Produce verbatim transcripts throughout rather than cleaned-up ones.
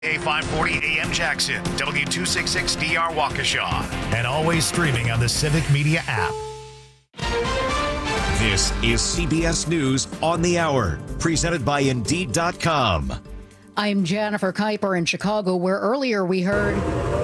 A five forty A M Jackson, W two sixty-six D R Waukesha, and always streaming on the Civic Media app. This is C B S News on the Hour, presented by Indeed dot com. I'm Jennifer Kuiper in Chicago, where earlier we heard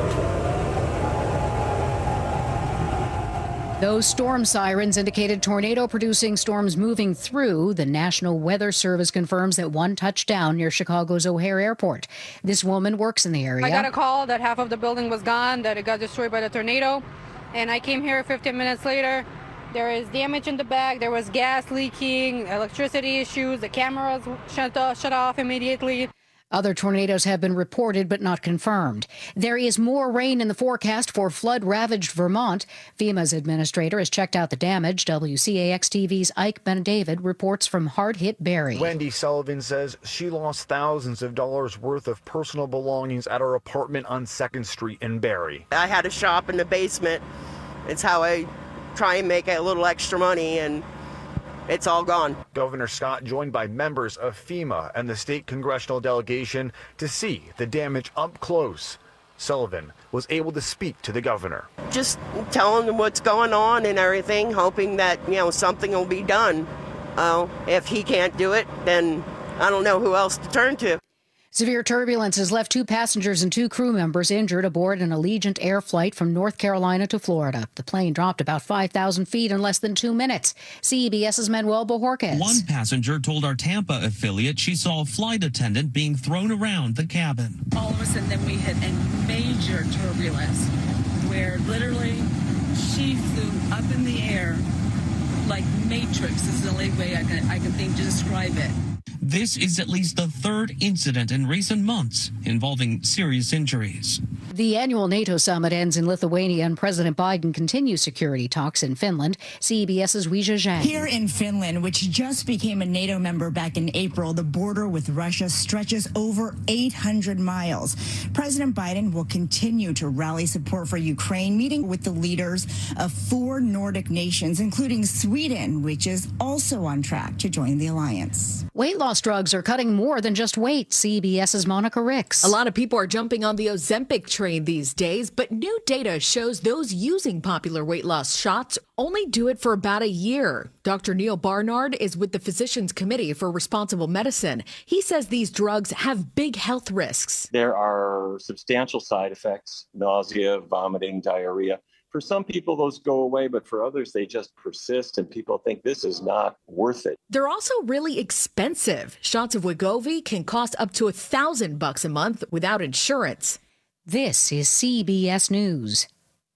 those storm sirens indicated tornado-producing storms moving through. The National Weather Service confirms that one touched down near Chicago's O'Hare Airport. This woman works in the area. I got a call that half of the building was gone, that it got destroyed by the tornado, and I came here fifteen minutes later. There is damage in the back. There was gas leaking, electricity issues. The cameras shut off, shut off immediately. Other tornadoes have been reported but not confirmed. There is more rain in the forecast for flood-ravaged Vermont. FEMA's administrator has checked out the damage. W C A X T V's Ike Benedavid reports from hard-hit Barrie. Wendy Sullivan says she lost thousands of dollars worth of personal belongings at her apartment on second Street in Barrie. I had a shop in the basement. It's how I try and make a little extra money, and it's all gone. Governor Scott joined by members of FEMA and the state congressional delegation to see the damage up close. Sullivan was able to speak to the governor. Just telling them what's going on and everything, hoping that, you know, something will be done. Uh, if he can't do it, then I don't know who else to turn to. Severe turbulence has left two passengers and two crew members injured aboard an Allegiant Air flight from North Carolina to Florida. The plane dropped about five thousand feet in less than two minutes. CBS's Manuel Bojorquez. One passenger told our Tampa affiliate she saw a flight attendant being thrown around the cabin. All of a sudden, then we hit a major turbulence where literally she flew up in the air like Matrix is the only way I can, I can think to describe it. This is at least the third incident in recent months involving serious injuries. The annual NATO summit ends in Lithuania, and President Biden continues security talks in Finland. CBS's Weijia Zhang. Here in Finland, which just became a NATO member back in April, the border with Russia stretches over eight hundred miles. President Biden will continue to rally support for Ukraine, meeting with the leaders of four Nordic nations, including Sweden, which is also on track to join the alliance. Weight loss drugs are cutting more than just weight. CBS's Monica Ricks. A lot of people are jumping on the Ozempic train these days, but new data shows those using popular weight loss shots only do it for about a year. Doctor Neil Barnard is with the Physicians Committee for Responsible Medicine. He says these drugs have big health risks. There are substantial side effects: nausea, vomiting, diarrhea. For some people, those go away, but for others, they just persist, and people think this is not worth it. They're also really expensive. Shots of Wegovy can cost up to a thousand bucks a month without insurance. This is C B S News.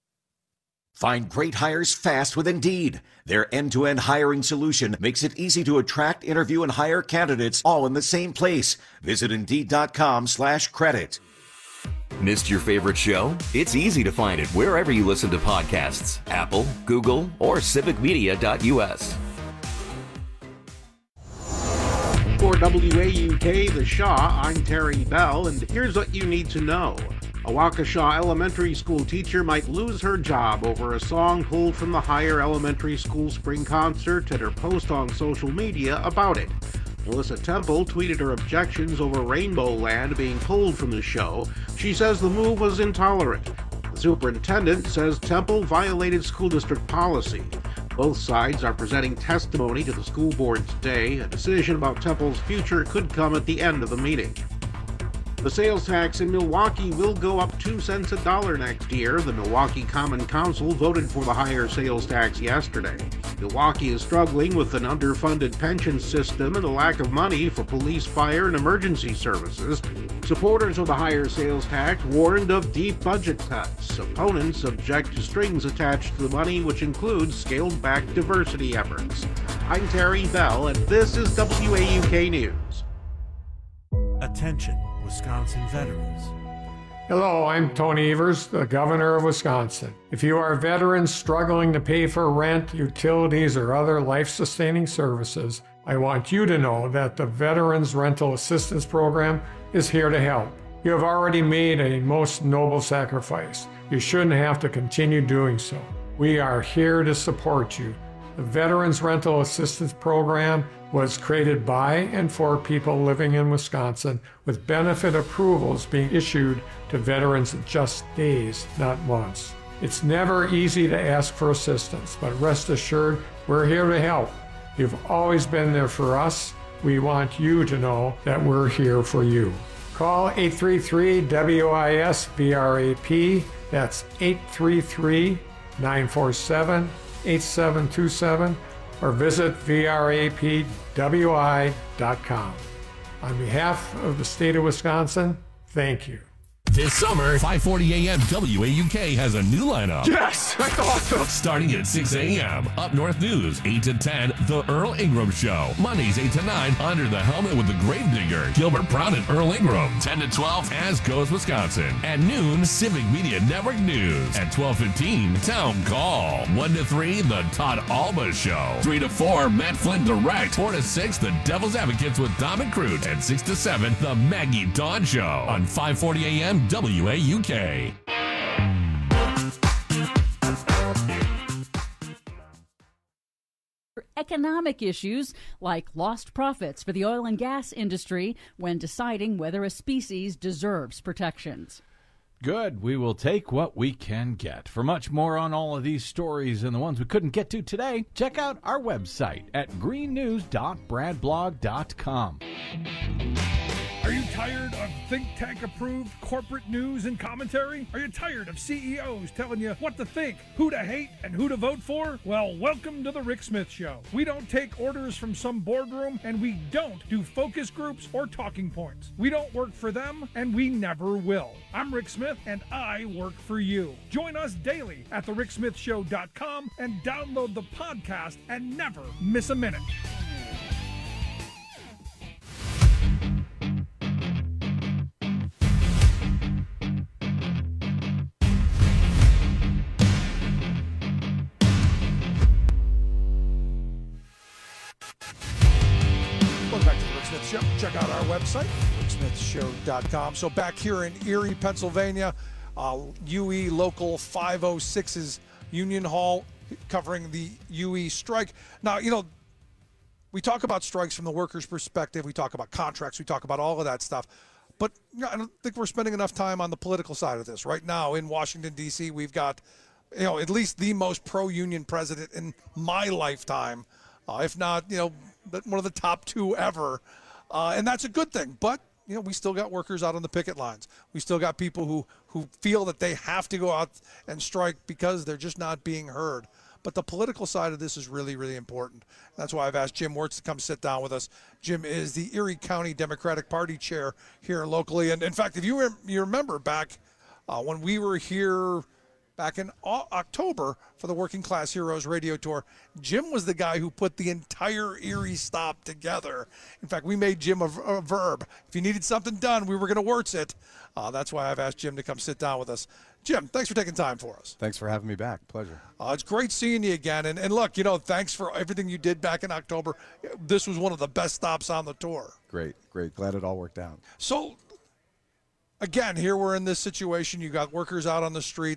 Find great hires fast with Indeed. Their end-to-end hiring solution makes it easy to attract, interview, and hire candidates all in the same place. Visit Indeed dot com slash credit. Missed your favorite show? It's easy to find it wherever you listen to podcasts. Apple, Google, or civic media dot U S. For W A U K The Shaw, I'm Terry Bell, and here's what you need to know. A Waukesha elementary school teacher might lose her job over a song pulled from the Higher Elementary School Spring Concert and her post on social media about it. Melissa Temple tweeted her objections over Rainbow Land being pulled from the show. She says the move was intolerant. The superintendent says Temple violated school district policy. Both sides are presenting testimony to the school board today. A decision about Temple's future could come at the end of the meeting. The sales tax in Milwaukee will go up two cents a dollar next year. The Milwaukee Common Council voted for the higher sales tax yesterday. Milwaukee is struggling with an underfunded pension system and a lack of money for police, fire, and emergency services. Supporters of the higher sales tax warned of deep budget cuts. Opponents object to strings attached to the money, which includes scaled-back diversity efforts. I'm Terry Bell, and this is W A U K News. Attention, Wisconsin veterans. Hello, I'm Tony Evers, the governor of Wisconsin. If you are veterans struggling to pay for rent, utilities, or other life-sustaining services, I want you to know that the Veterans Rental Assistance Program is here to help. You have already made a most noble sacrifice. You shouldn't have to continue doing so. We are here to support you. The Veterans Rental Assistance Program was created by and for people living in Wisconsin, with benefit approvals being issued to veterans in just days, not months. It's never easy to ask for assistance, but rest assured, we're here to help. You've always been there for us. We want you to know that we're here for you. Call eight three three W I S V R A P. That's eight three three, nine four seven, eight seven two seven, or visit V R A P W I dot com. On behalf of the state of Wisconsin, thank you. This summer, five forty a.m. W A U K has a new lineup. Yes, that's awesome. Starting at six a.m. Up North News, eight to ten, The Earl Ingram Show. Mondays, eight to nine, Under the Helmet with the Gravedigger, Gilbert Brown and Earl Ingram. ten to twelve, As Goes Wisconsin. At noon, Civic Media Network News. At twelve fifteen, Town Call. one to three, The Todd Alba Show. three to four, Matt Flynn Direct. four to six, The Devil's Advocates with Dom and Crute. And six to seven, The Maggie Dawn Show. On five forty a.m. W A U K. Economic issues like lost profits for the oil and gas industry when deciding whether a species deserves protections. Good. We will take what we can get. For much more on all of these stories and the ones we couldn't get to today, check out our website at green news dot brad blog dot com. Are you tired of think tank approved corporate news and commentary? Are you tired of C E Os telling you what to think, who to hate, and who to vote for? Well, welcome to the Rick Smith Show. We don't take orders from some boardroom, and we don't do focus groups or talking points. We don't work for them, and we never will. I'm Rick Smith, and I work for you. Join us daily at the rick smith show dot com and download the podcast and never miss a minute. Show. Check out our website, rick smith show dot com. So back here in Erie, Pennsylvania, uh, U E Local five oh six's Union Hall covering the U E strike. Now, you know, we talk about strikes from the workers' perspective. We talk about contracts. We talk about all of that stuff. But you know, I don't think we're spending enough time on the political side of this. Right now in Washington, D C, we've got, you know, at least the most pro-union president in my lifetime, uh, if not, you know, one of the top two ever. Uh, and that's a good thing. But, you know, we still got workers out on the picket lines. We still got people who, who feel that they have to go out and strike because they're just not being heard. But the political side of this is really, really important. That's why I've asked Jim Wirtz to come sit down with us. Jim is the Erie County Democratic Party chair here locally. And, in fact, if you, rem- you remember back uh, when we were here back in October for the Working Class Heroes radio tour, Jim was the guy who put the entire Erie stop together. In fact, we made Jim a, a verb. If you needed something done, we were going to Wirtz it. Uh, that's why I've asked Jim to come sit down with us. Jim, thanks for taking time for us. Thanks for having me back. Pleasure. Uh, it's great seeing you again. And, and look, you know, thanks for everything you did back in October. This was one of the best stops on the tour. Great, great. Glad it all worked out. So, again, here we're in this situation. You got workers out on the street.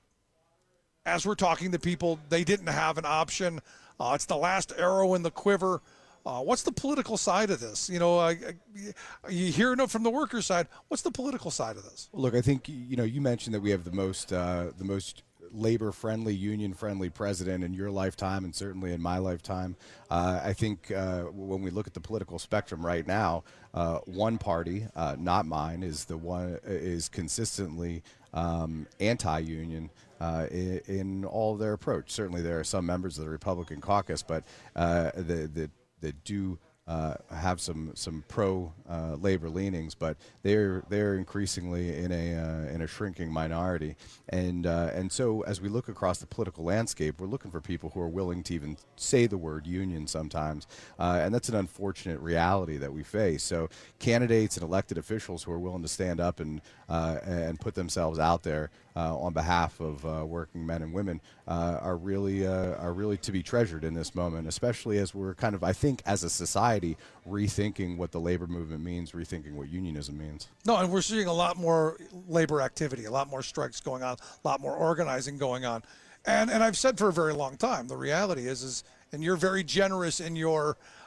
As we're talking to people, they didn't have an option. Uh, it's the last arrow in the quiver. Uh, what's the political side of this? You know, uh, you hear it from the workers' side. What's the political side of this? Look, I think, you know, you mentioned that we have the most uh, the most labor-friendly, union-friendly president in your lifetime, and certainly in my lifetime. Uh, I think uh, when we look at the political spectrum right now, uh, one party, uh, not mine, is the one is consistently um, anti-union. Uh, in, in all their approach. Certainly there are some members of the Republican caucus, but uh, that, that, that do uh, have some some pro uh, labor leanings, but they're they're increasingly in a uh, in a shrinking minority, and uh, and so as we look across the political landscape, we're looking for people who are willing to even say the word union sometimes, uh, and that's an unfortunate reality that we face. So candidates and elected officials who are willing to stand up and uh, and put themselves out there uh, on behalf of uh, working men and women uh, are really uh, are really to be treasured in this moment, especially as we're kind of, I think, as a society rethinking what the labor movement means, rethinking what unionism means. No, and we're seeing a lot more labor activity, a lot more strikes going on, a lot more organizing going on. And and I've said for a very long time, the reality is, is and you're very generous in your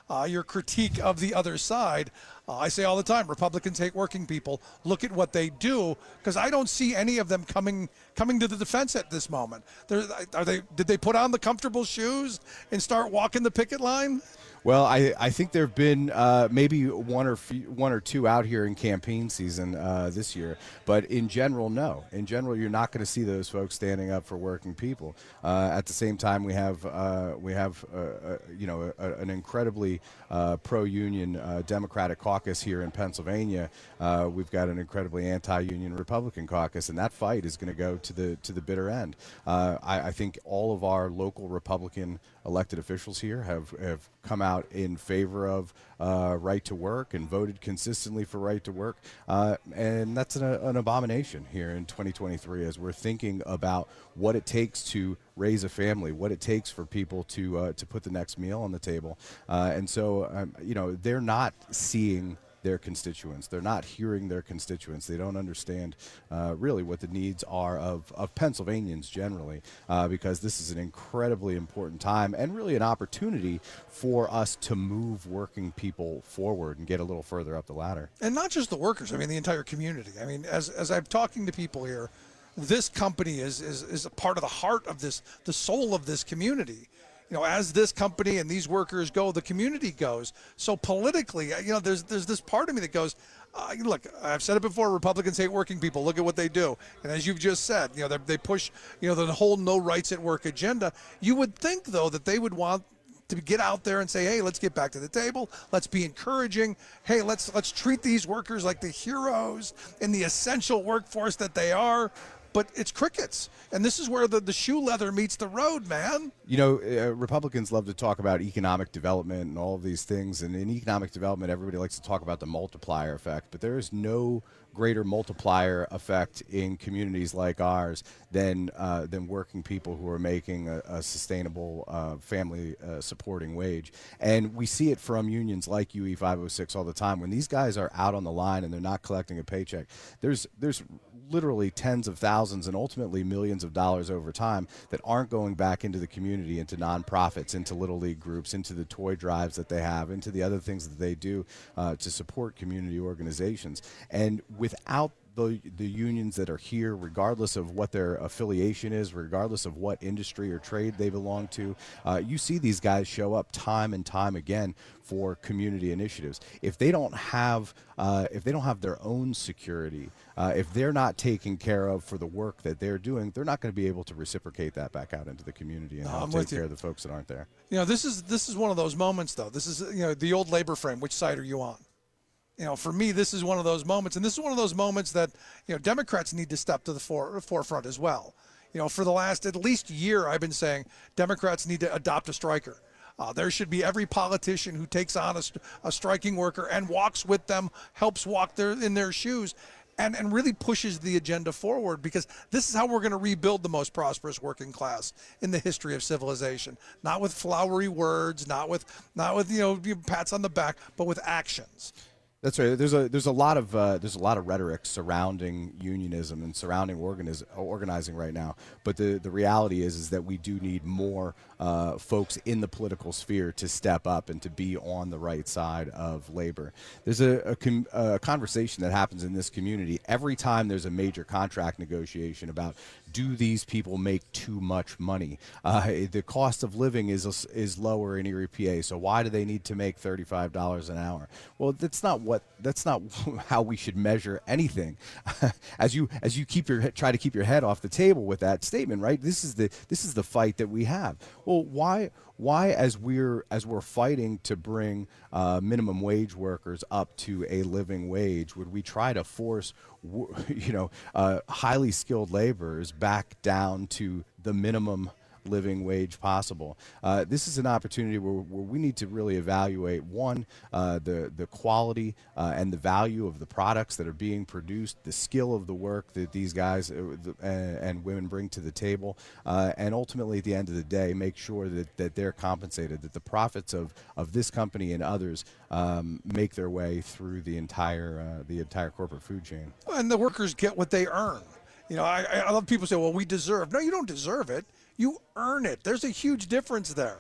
uh, your critique of the other side. Uh, I say all the time, Republicans hate working people. Look at what they do, because I don't see any of them coming coming to the defense at this moment. They're, are they? Did they put on the comfortable shoes and start walking the picket line? Well, I, I think there have been uh, maybe one or few, one or two out here in campaign season uh, this year, but in general, no. In general, you're not going to see those folks standing up for working people. Uh, at the same time, we have uh, we have uh, uh, you know a, an incredibly uh, pro-union uh, Democratic caucus here in Pennsylvania. Uh, we've got an incredibly anti-union Republican caucus, and that fight is going to go to the to the bitter end. Uh, I, I think all of our local Republican elected officials here have have come out in favor of uh, right to work and voted consistently for right to work. Uh, and that's an, an abomination here in twenty twenty-three as we're thinking about what it takes to raise a family, what it takes for people to uh, to put the next meal on the table. Uh, and so, um, you know, they're not seeing their constituents. They're not hearing their constituents. They don't understand uh, really what the needs are of, of Pennsylvanians generally, uh, because this is an incredibly important time and really an opportunity for us to move working people forward and get a little further up the ladder. And not just the workers, I mean, the entire community. I mean, as, as I'm talking to people here, this company is, is, is a part of the heart of this, the soul of this community. You know, as this company and these workers go, the community goes. So politically, you know, there's there's this part of me that goes, uh, look, I've said it before, Republicans hate working people. Look at what they do. And as you've just said, you know, they, they push, you know, the whole no rights at work agenda. You would think, though, that they would want to get out there and say, hey, let's get back to the table. Let's be encouraging. Hey, let's let's treat these workers like the heroes in the essential workforce that they are. But it's crickets. And this is where the, the shoe leather meets the road, man. You know, uh, Republicans love to talk about economic development and all of these things. And in economic development, everybody likes to talk about the multiplier effect. But there is no greater multiplier effect in communities like ours than uh, than working people who are making a, a sustainable uh, family uh, supporting wage. And we see it from unions like U E five oh six all the time. When these guys are out on the line and they're not collecting a paycheck, there's there's literally tens of thousands and ultimately millions of dollars over time that aren't going back into the community, into nonprofits, into little league groups, into the toy drives that they have, into the other things that they do uh, to support community organizations. And without the, the unions that are here, regardless of what their affiliation is, regardless of what industry or trade they belong to, uh, you see these guys show up time and time again for community initiatives. If they don't have, uh, if they don't have their own security, uh, if they're not taken care of for the work that they're doing, they're not going to be able to reciprocate that back out into the community and No, help I'm take with you. care of the folks that aren't there. You know, this is this is one of those moments, though. This is, you know, the old labor frame. Which side are you on? You know, for me, this is one of those moments, and this is one of those moments that, you know, Democrats need to step to the fore, forefront as well. You know, for the last at least year, I've been saying Democrats need to adopt a striker. Uh, there should be every politician who takes on a, a striking worker and walks with them, helps walk their, in their shoes, and, and really pushes the agenda forward, because this is how we're going to rebuild the most prosperous working class in the history of civilization. Not with flowery words, not with, not with you know, pats on the back, but with actions. That's right. There's a there's a lot of uh, there's a lot of rhetoric surrounding unionism and surrounding organiz- organizing right now. But the, the reality is is that we do need more uh, folks in the political sphere to step up and to be on the right side of labor. There's a, a, com- a conversation that happens in this community every time there's a major contract negotiation about, do these people make too much money? Uh, the cost of living is is lower in Erie, P A. So why do they need to make thirty-five dollars an hour? Well, that's not what that's not how we should measure anything. as you as you keep your try to keep your head off the table with that statement, right? This is the this is the fight that we have. Well, why why as we're as we're fighting to bring uh, minimum wage workers up to a living wage, would we try to force you know uh, highly skilled laborers back down to the minimum living wage possible? Uh, this is an opportunity where, where we need to really evaluate, one, uh, the, the quality uh, and the value of the products that are being produced, the skill of the work that these guys uh, the, uh, and women bring to the table, uh, and ultimately at the end of the day, make sure that, that they're compensated, that the profits of, of this company and others um, make their way through the entire, uh, the entire corporate food chain. And the workers get what they earn. You know, I, I love people say, well, we deserve. No, you don't deserve it. You earn it. There's a huge difference there.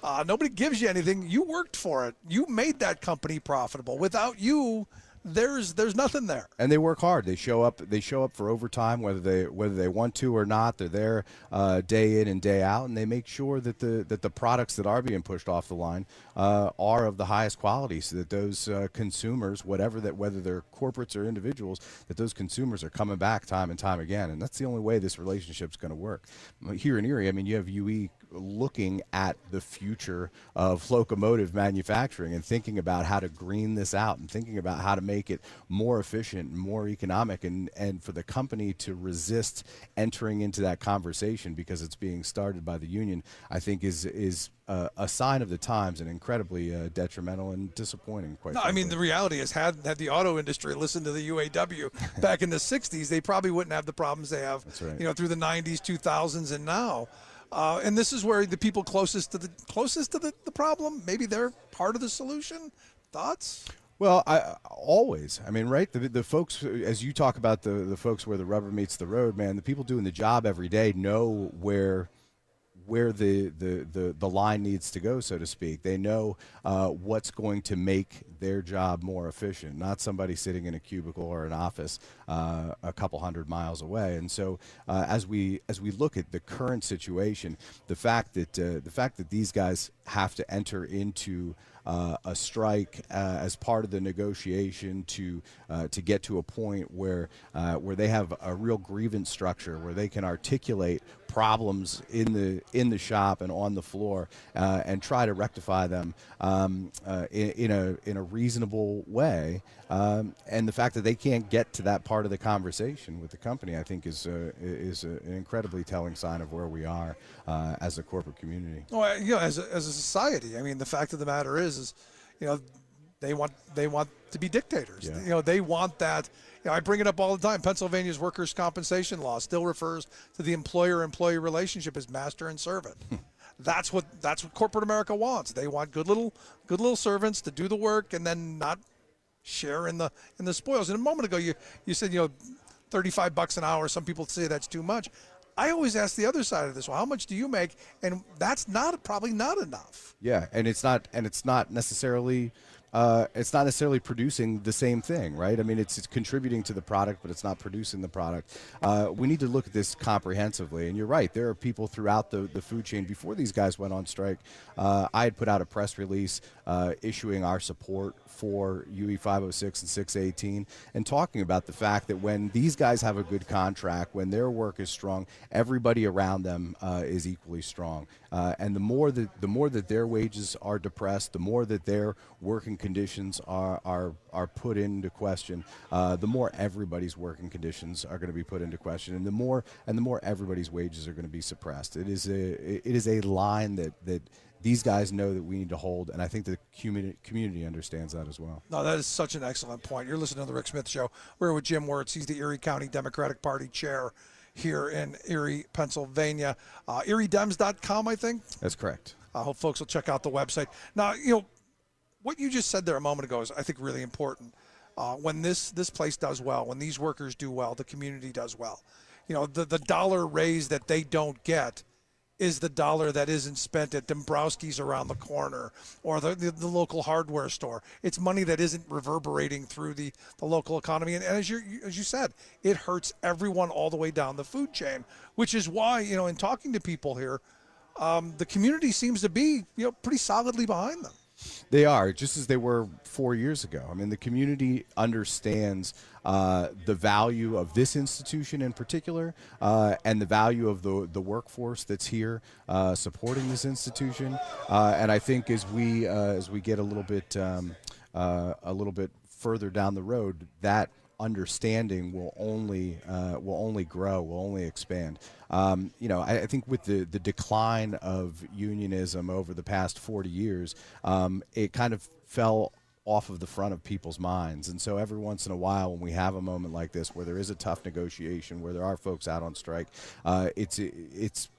Uh, nobody gives you anything. You worked for it. You made that company profitable. Without you, there's there's nothing there. And they work hard. They show up. They show up for overtime, whether they whether they want to or not. They're there uh, day in and day out, and they make sure that the that the products that are being pushed off the line uh, are of the highest quality, so that those uh, consumers, whatever that, whether they're corporates or individuals, that those consumers are coming back time and time again. And that's the only way this relationship's going to work. Here in Erie, I mean, you have U E looking at the future of locomotive manufacturing and thinking about how to green this out and thinking about how to make it more efficient and more economic, and, and for the company to resist entering into that conversation because it's being started by the union, I think is is uh, a sign of the times and incredibly uh, detrimental and disappointing. Quite no, frankly. I mean, the reality is, had had the auto industry listened to the U A W back in the sixties, they probably wouldn't have the problems they have, That's right. you know, through the nineties, two thousands, and now. Uh, and this is where the people closest to the closest to the, the problem, maybe they're part of the solution. Thoughts? Well, I always, I mean, right, the, the folks, as you talk about the, the folks where the rubber meets the road, man, the people doing the job every day know where where the, the, the, the line needs to go, so to speak. They know uh, what's going to make their job more efficient, not somebody sitting in a cubicle or an office uh, a couple hundred miles away. And so uh, as we as we look at the current situation, the fact that uh, the fact that these guys have to enter into Uh, a strike uh, as part of the negotiation to uh, to get to a point where uh, where they have a real grievance structure where they can articulate problems in the in the shop and on the floor uh, and try to rectify them um, uh, in, in a in a reasonable way. Um, and the fact that they can't get to that part of the conversation with the company, I think, is uh, is a, an incredibly telling sign of where we are uh, as a corporate community. Well, you know, as a, as a society, I mean, the fact of the matter is, is, you know, they want they want to be dictators. Yeah. You know, they want that. You know, I bring it up all the time. Pennsylvania's workers' compensation law still refers to the employer-employee relationship as master and servant. That's what that's what corporate America wants. They want good little good little servants to do the work and then not share in the in the spoils. And a moment ago, you you said, you know, thirty-five bucks an hour. Some people say that's too much. I always ask the other side of this. Well, how much do you make? And that's not probably not enough. Yeah, and it's not and it's not necessarily uh, it's not necessarily producing the same thing, right? I mean, it's, it's contributing to the product, but it's not producing the product. Uh, we need to look at this comprehensively. And you're right, there are people throughout the, the food chain. Before these guys went on strike, uh, I had put out a press release uh, issuing our support for U E five oh six and six eighteen and talking about the fact that when these guys have a good contract, when their work is strong, everybody around them uh, is equally strong. Uh, and the more that the more that their wages are depressed, the more that their working conditions are are, are put into question, uh, the more everybody's working conditions are going to be put into question, and the more and the more everybody's wages are going to be suppressed. It is a it is a line that that these guys know that we need to hold, and I think the community community understands that as well. No, that is such an excellent point. You're listening to the Rick Smith Show. We're with Jim Wirtz. He's the Erie County Democratic Party chair here in Erie, Pennsylvania. Uh, Erie Dems dot com, I think. That's correct. I hope folks will check out the website. Now, you know, what you just said there a moment ago is, I think, really important. Uh, when this this place does well, when these workers do well, the community does well. You know, the, the dollar raise that they don't get is the dollar that isn't spent at Dombrowski's around the corner or the, the, the local hardware store. It's money that isn't reverberating through the, the local economy. And, and as, you as you said, it hurts everyone all the way down the food chain, which is why, you know, in talking to people here, um, the community seems to be, you know, pretty solidly behind them. They are, just as they were four years ago. I mean, the community understands uh, the value of this institution in particular uh, and the value of the, the workforce that's here uh, supporting this institution. Uh, and I think as we uh, as we get a little bit um, uh, a little bit further down the road, that understanding will only uh, will only grow, will only expand. Um, you know, I, I think with the, the decline of unionism over the past forty years, um, it kind of fell off of the front of people's minds. And so every once in a while, when we have a moment like this, where there is a tough negotiation, where there are folks out on strike, uh, it's it's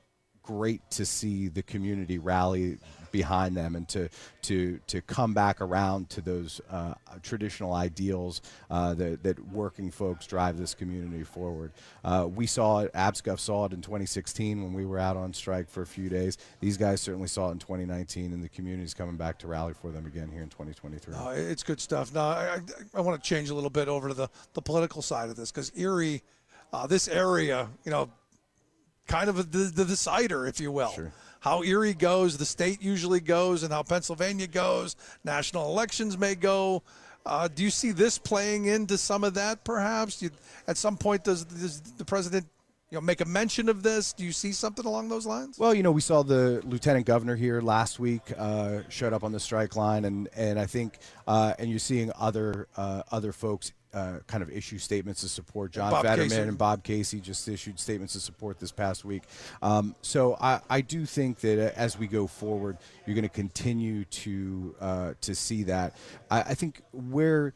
great to see the community rally behind them and to to to come back around to those uh, traditional ideals uh, that, that working folks drive this community forward. Uh, we saw it, ABSCUF saw it in twenty sixteen when we were out on strike for a few days. These guys certainly saw it in twenty nineteen, and the community's coming back to rally for them again here in twenty twenty-three. No, it's good stuff. Now, I, I, I want to change a little bit over to the, the political side of this, because Erie, uh, this area, you know, kind of a, the, the decider, if you will. Sure. How Erie goes, the state usually goes, and how Pennsylvania goes. National elections may go. Uh, do you see this playing into some of that, perhaps? You, at some point, does, does the president, you know, make a mention of this? Do you see something along those lines? Well, you know, we saw the lieutenant governor here last week uh, showed up on the strike line, and and I think, uh, and you're seeing other uh, other folks. Uh, kind of issue statements of support. John Bob Fetterman Casey. and Bob Casey just issued statements of support this past week. Um, so I, I do think that uh, as we go forward, you're going to continue to uh, to see that. I, I think where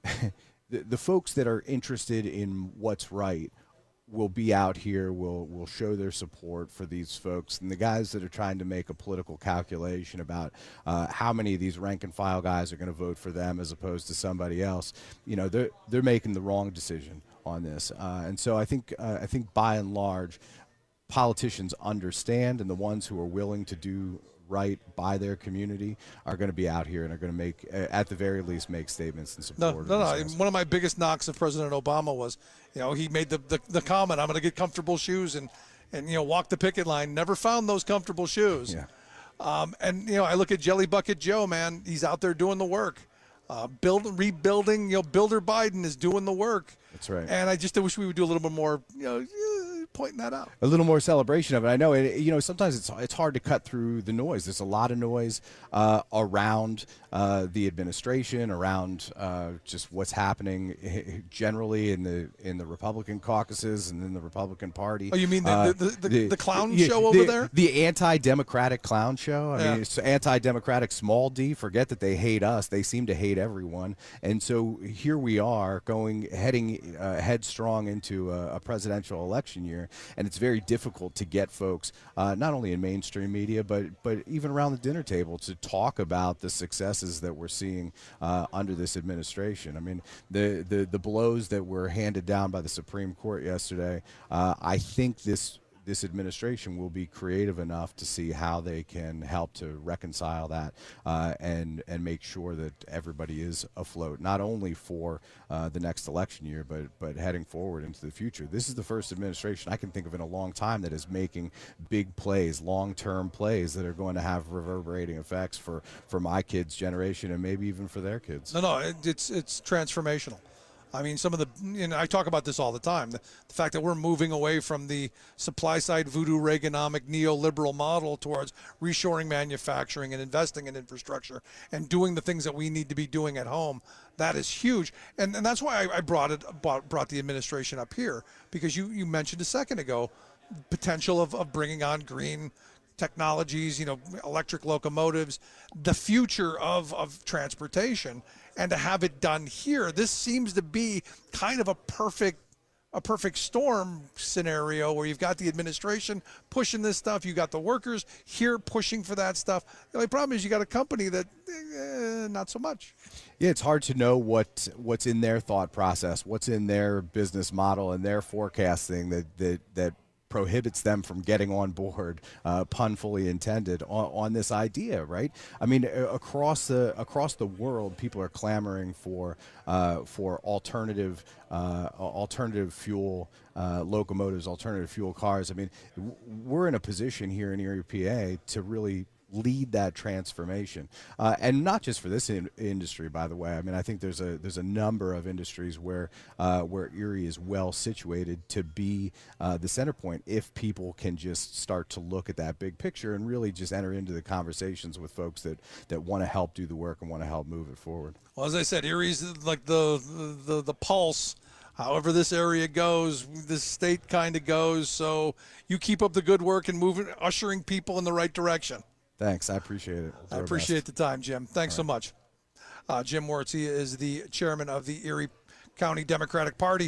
the, the folks that are interested in what's right will be out here, will will show their support for these folks, and the guys that are trying to make a political calculation about uh, how many of these rank and file guys are going to vote for them as opposed to somebody else, you know, they're they're making the wrong decision on this, uh, and so I think uh, I think by and large, politicians understand, and the ones who are willing to do right by their community are going to be out here and are going to make, at the very least, make statements in No, support. no, of no. this. One of my biggest knocks of President Obama was, you know, he made the, the, the comment, I'm going to get comfortable shoes and, and, you know, walk the picket line. Never found those comfortable shoes. Yeah. Um, and, you know, I look at Jelly Bucket Joe, man. He's out there doing the work. Uh, build, rebuilding, you know, Builder Biden is doing the work. That's right. And I just wish we would do a little bit more, you know, pointing that out. A little more celebration of it. I know, it, you know, sometimes it's it's hard to cut through the noise. There's a lot of noise uh, around uh, the administration, around uh, just what's happening generally in the in the Republican caucuses and in the Republican Party. Oh, you mean the uh, the, the, the, the clown yeah, show over the, there? The anti-democratic clown show. I Yeah. mean, it's anti-democratic small d. Forget that they hate us. They seem to hate everyone. And so here we are going, heading uh, headstrong into a, a presidential election year. And it's very difficult to get folks, uh, not only in mainstream media, but but even around the dinner table, to talk about the successes that we're seeing uh, under this administration. I mean, the, the, the blows that were handed down by the Supreme Court yesterday, uh, I think this this administration will be creative enough to see how they can help to reconcile that uh, and and make sure that everybody is afloat, not only for uh, the next election year, but but heading forward into the future. This is the first administration I can think of in a long time that is making big plays, long-term plays that are going to have reverberating effects for, for my kids' generation and maybe even for their kids. No, no, it, it's it's transformational. I mean, some of the, you know, I talk about this all the time, the, the fact that we're moving away from the supply-side voodoo Reaganomic neoliberal model towards reshoring manufacturing and investing in infrastructure and doing the things that we need to be doing at home. That is huge. And and that's why I, I brought it brought, brought the administration up here, because you, you mentioned a second ago potential of, of bringing on green technologies, you know, electric locomotives, the future of, of transportation, and to have it done here. This seems to be kind of a perfect a perfect storm scenario where you've got the administration pushing this stuff, you got the workers here pushing for that stuff. The only problem is you got a company that eh, not so much. Yeah, it's hard to know what what's in their thought process, what's in their business model and their forecasting that that that prohibits them from getting on board, uh, pun fully intended, on, on this idea, right? I mean, across the across the world, people are clamoring for uh, for alternative uh, alternative fuel uh, locomotives, alternative fuel cars. I mean, we're in a position here in Erie, P A, to really lead that transformation, uh, and not just for this in- industry, by the way. I mean, I think there's a there's a number of industries where uh, where Erie is well situated to be uh, the center point if people can just start to look at that big picture and really just enter into the conversations with folks that that want to help do the work and want to help move it forward. Well, as I said, Erie's like the the the pulse. However this area goes, this state kind of goes. So you keep up the good work and moving, ushering people in the right direction. Thanks. I appreciate it. I appreciate the time, Jim. Thanks All so much. Uh, Jim Wertz, he is the chairman of the Erie County Democratic Party.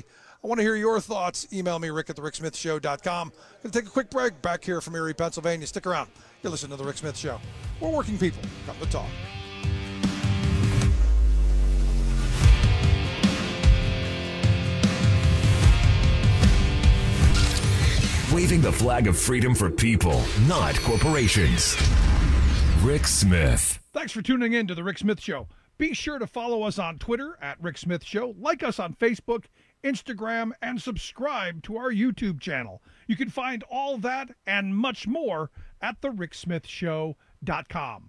I want to hear your thoughts. Email me, rick at the rick smith show dot com. Going to take a quick break back here from Erie, Pennsylvania. Stick around. You're listening to The Rick Smith Show. We're working people. Come to talk. Waving the flag of freedom for people, not corporations. Rick Smith. Thanks for tuning in to The Rick Smith Show. Be sure to follow us on Twitter at Rick Smith Show, like us on Facebook, Instagram, and subscribe to our YouTube channel. You can find all that and much more at the rick smith show dot com.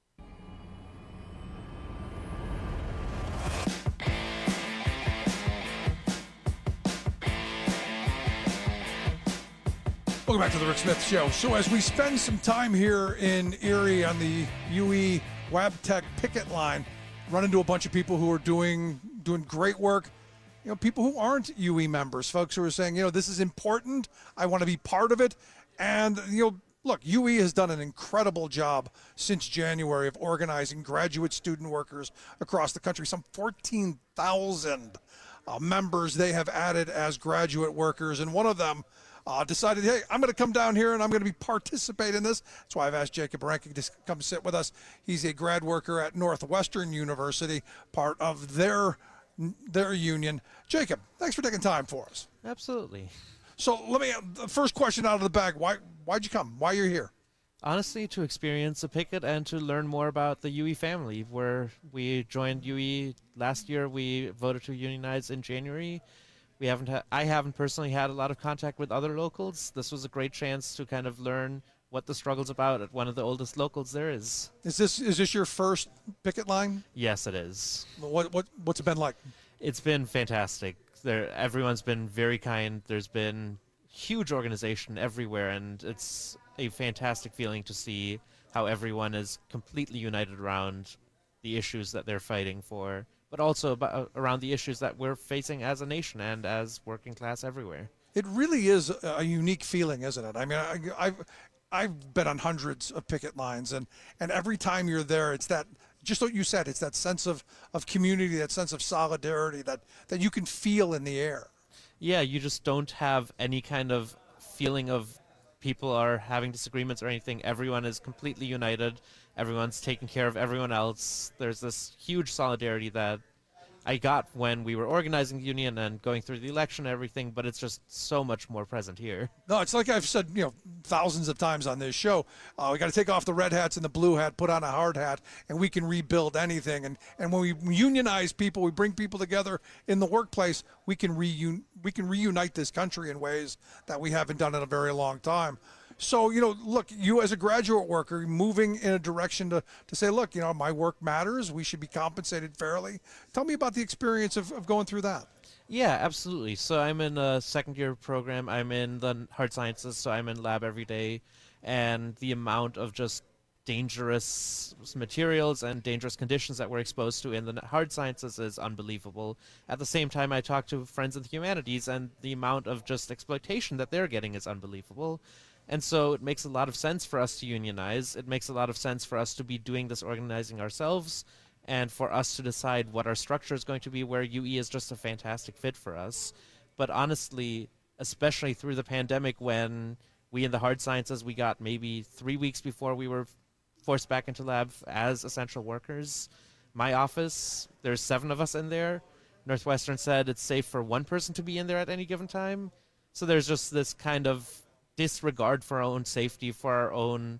Welcome back to the Rick Smith Show. So as we spend some time here in Erie on the U E Wabtec picket line, run into a bunch of people who are doing doing great work. You know, people who aren't U E members, folks who are saying, you know, this is important. I want to be part of it. And, you know, look, U E has done an incredible job since January of organizing graduate student workers across the country. Some fourteen thousand uh, members they have added as graduate workers. And one of them Uh, decided, hey, I'm going to come down here and I'm going to be participate in this. That's why I've asked Jacob Rankin to come sit with us. He's a grad worker at Northwestern University, part of their their union. Jacob, thanks for taking time for us. Absolutely. So let me, the first question out of the bag, why why'd you come? Why you're here? Honestly, to experience a picket and to learn more about the U E family. Where we joined U E last year, we voted to unionize in January. We haven't ha- I haven't personally had a lot of contact with other locals. This was a great chance to kind of learn what the struggle's about at one of the oldest locals there is. Is this is this your first picket line? Yes, it is. What what what's it been like? It's been fantastic. There, everyone's been very kind. There's been huge organization everywhere, and it's a fantastic feeling to see how everyone is completely united around the issues that they're fighting for, but also about, around the issues that we're facing as a nation and as working class everywhere. It really is a unique feeling, isn't it? I mean, I, I've I've been on hundreds of picket lines, and, and every time you're there, it's that, just what you said, it's that sense of, of community, that sense of solidarity that, that you can feel in the air. Yeah, you just don't have any kind of feeling of people are having disagreements or anything. Everyone is completely united. Everyone's taking care of everyone else. There's this huge solidarity that I got when we were organizing the union and going through the election and everything, but it's just so much more present here. No, it's like I've said, you know, thousands of times on this show. Uh, we got to take off the red hats and the blue hat, put on a hard hat, and we can rebuild anything. And and when we unionize people, we bring people together in the workplace, we can reun we can reunite this country in ways that we haven't done in a very long time. So, you know, look, you as a graduate worker moving in a direction to, to say, look, you know, my work matters. We should be compensated fairly. Tell me about the experience of, of going through that. Yeah, absolutely. So I'm in a second year program. I'm in the hard sciences, so I'm in lab every day. And the amount of just dangerous materials and dangerous conditions that we're exposed to in the hard sciences is unbelievable. At the same time, I talk to friends in the humanities, and the amount of just exploitation that they're getting is unbelievable. And so it makes a lot of sense for us to unionize. It makes a lot of sense for us to be doing this organizing ourselves and for us to decide what our structure is going to be, where U E is just a fantastic fit for us. But honestly, especially through the pandemic, when we in the hard sciences, we got maybe three weeks before we were forced back into lab as essential workers. My office, there's seven of us in there. Northwestern said it's safe for one person to be in there at any given time. So there's just this kind of disregard for our own safety, for our own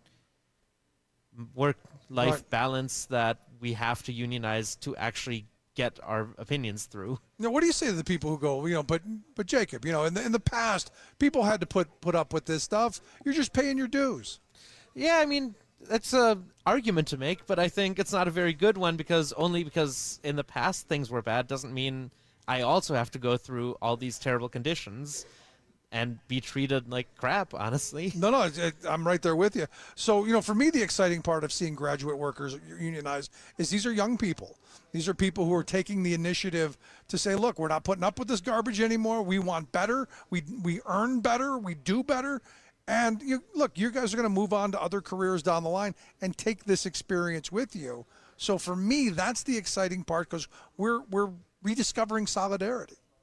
work-life right. balance, that we have to unionize to actually get our opinions through. Now, what do you say to the people who go, you know, but but Jacob, you know, in the, in the past, people had to put, put up with this stuff. You're just paying your dues. Yeah, I mean, that's an argument to make, but I think it's not a very good one, because only because in the past things were bad doesn't mean I also have to go through all these terrible conditions and be treated like crap, honestly. No, no, I'm right there with you. So, you know, for me, the exciting part of seeing graduate workers unionize is these are young people. These are people who are taking the initiative to say, look, we're not putting up with this garbage anymore. We want better. We we earn better. We do better. And you look, you guys are going to move on to other careers down the line and take this experience with you. So for me, that's the exciting part, because we're we're rediscovering solidarity.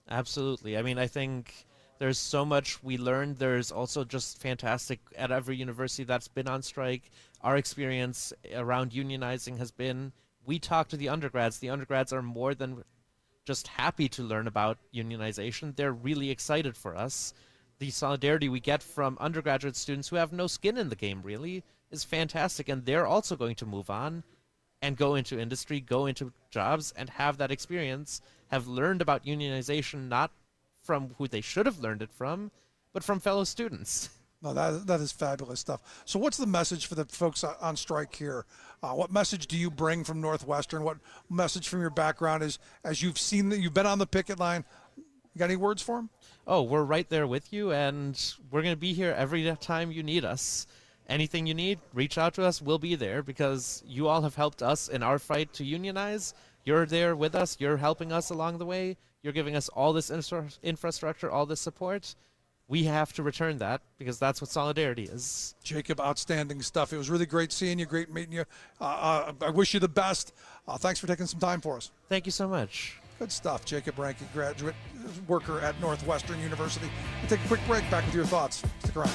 Absolutely. I mean, I think there's so much we learned. There's also just fantastic at every university that's been on strike. Our experience around unionizing has been, we talk to the undergrads. The undergrads are more than just happy to learn about unionization. They're really excited for us. The solidarity we get from undergraduate students who have no skin in the game, really, is fantastic. And they're also going to move on and go into industry, go into jobs, and have that experience, have learned about unionization not from who they should have learned it from, but from fellow students. No, that that is fabulous stuff. So what's the message for the folks on strike here? Uh, what message do you bring from Northwestern? What message from your background is, as you've seen that you've been on the picket line? You got any words for them? Oh, we're right there with you, and we're going to be here every time you need us. Anything you need, reach out to us. We'll be there because you all have helped us in our fight to unionize. You're there with us. You're helping us along the way. You're giving us all this infra- infrastructure, all this support. We have to return that because that's what solidarity is. Jacob, outstanding stuff. It was really great seeing you, great meeting you. Uh, uh, I wish you the best. Uh, thanks for taking some time for us. Thank you so much. Good stuff. Jacob Ranke, graduate worker at Northwestern University. We'll take a quick break. Back with your thoughts. Stick around.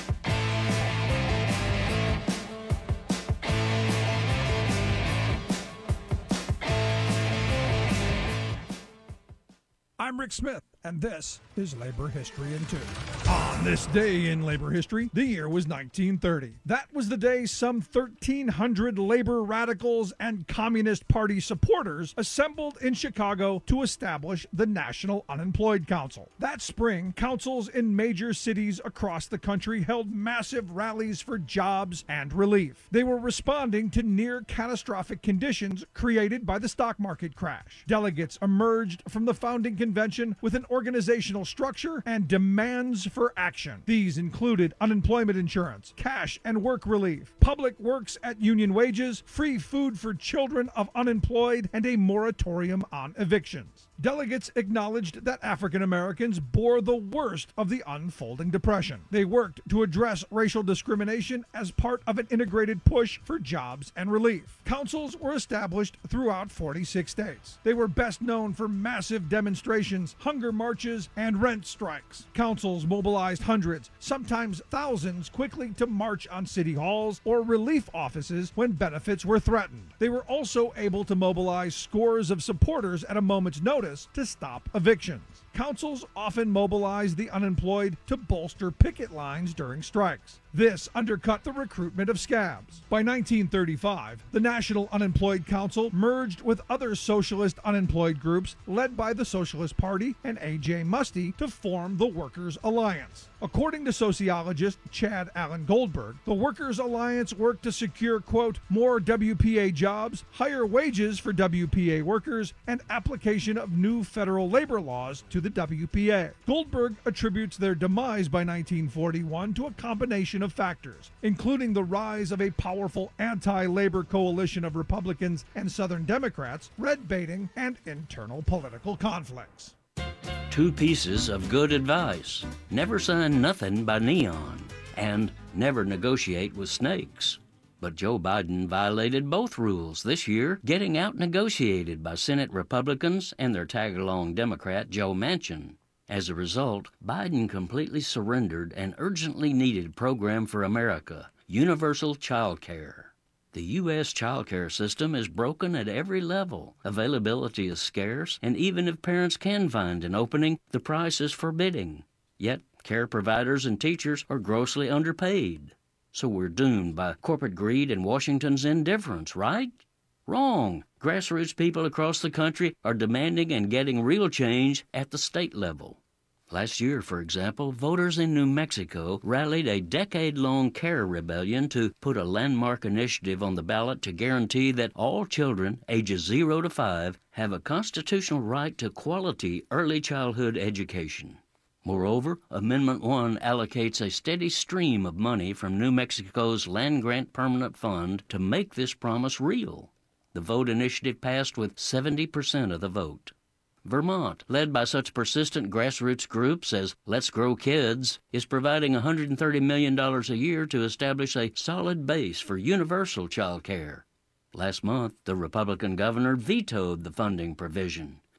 I'm Rick Smith, and this is Labor History in Two. On this day in labor history, the year was nineteen thirty. That was the day some thirteen hundred labor radicals and Communist Party supporters assembled in Chicago to establish the National Unemployed Council. That spring, councils in major cities across the country held massive rallies for jobs and relief. They were responding to near catastrophic conditions created by the stock market crash. Delegates emerged from the founding convention with an organizational structure and demands for action. These included unemployment insurance, cash and work relief, public works at union wages, free food for children of unemployed, and a moratorium on evictions. Delegates acknowledged that African Americans bore the worst of the unfolding depression. They worked to address racial discrimination as part of an integrated push for jobs and relief. Councils were established throughout forty-six states. They were best known for massive demonstrations, hunger marches, and rent strikes. Councils mobilized hundreds, sometimes thousands, quickly to march on city halls or relief offices when benefits were threatened. They were also able to mobilize scores of supporters at a moment's notice to stop evictions. Councils often mobilized the unemployed to bolster picket lines during strikes. This undercut the recruitment of scabs. By nineteen thirty-five, the National Unemployed Council merged with other socialist unemployed groups led by the Socialist Party and A J Muste to form the Workers' Alliance. According to sociologist Chad Allen Goldberg, the Workers' Alliance worked to secure, quote, more W P A jobs, higher wages for W P A workers, and application of new federal labor laws to the W P A. Goldberg attributes their demise by nineteen forty-one to a combination of factors, including the rise of a powerful anti-labor coalition of Republicans and Southern Democrats, red baiting, and internal political conflicts. Two pieces of good advice. Never sign nothing by neon, and never negotiate with snakes. But Joe Biden violated both rules this year, getting out-negotiated by Senate Republicans and their tag-along Democrat Joe Manchin. As a result, Biden completely surrendered an urgently needed program for America, universal child care. The U S child care system is broken at every level. Availability is scarce, and even if parents can find an opening, the price is forbidding. Yet, care providers and teachers are grossly underpaid. So we're doomed by corporate greed and Washington's indifference, right? Wrong. Grassroots people across the country are demanding and getting real change at the state level. Last year, for example, voters in New Mexico rallied a decade-long care rebellion to put a landmark initiative on the ballot to guarantee that all children ages zero to five have a constitutional right to quality early childhood education. Moreover, Amendment one allocates a steady stream of money from New Mexico's land-grant permanent fund to make this promise real. The vote initiative passed with seventy percent of the vote. Vermont, led by such persistent grassroots groups as Let's Grow Kids, is providing one hundred thirty million dollars a year to establish a solid base for universal child care. Last month, the Republican governor vetoed the funding provision.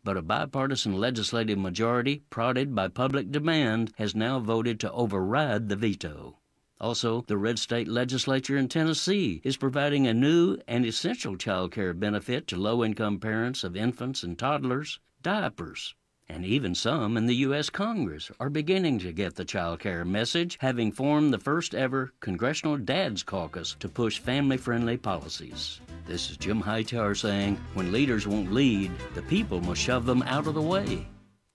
but a bipartisan legislative majority, prodded by public demand, has now voted to override the veto. Also, the red state legislature in Tennessee is providing a new and essential child care benefit to low-income parents of infants and toddlers, diapers. And even some in the U S Congress are beginning to get the child care message, having formed the first ever Congressional Dads Caucus to push family-friendly policies. This is Jim Hightower saying, when leaders won't lead, the people must shove them out of the way.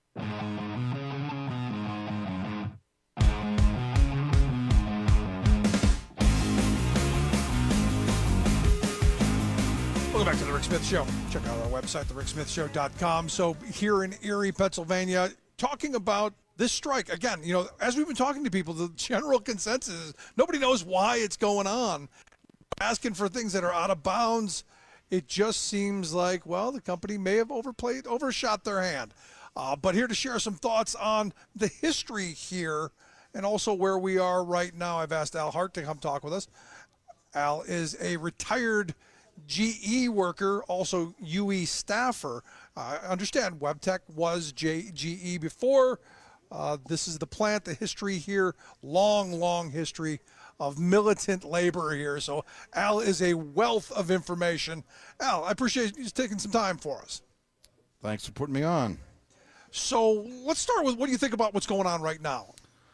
Welcome back to the Rick Smith Show. Check out our website, the rick smith show dot com. So here in Erie, Pennsylvania, talking about this strike. Again, you know, as we've been talking to people, the general consensus is nobody knows why it's going on. Asking for things that are out of bounds. It just seems like, well, the company may have overplayed, overshot their hand. Uh, but here to share some thoughts on the history here and also where we are right now, I've asked Al Hart to come talk with us. Al is a retired G E worker, also U E staffer. I uh, understand WebTech was J- G E before. Uh, this is the plant, the history here, long, long history of militant labor here. So Al is a wealth of information. Al, I appreciate you taking some time for us. Thanks for putting me on. So let's start with, what do you think about what's going on right now?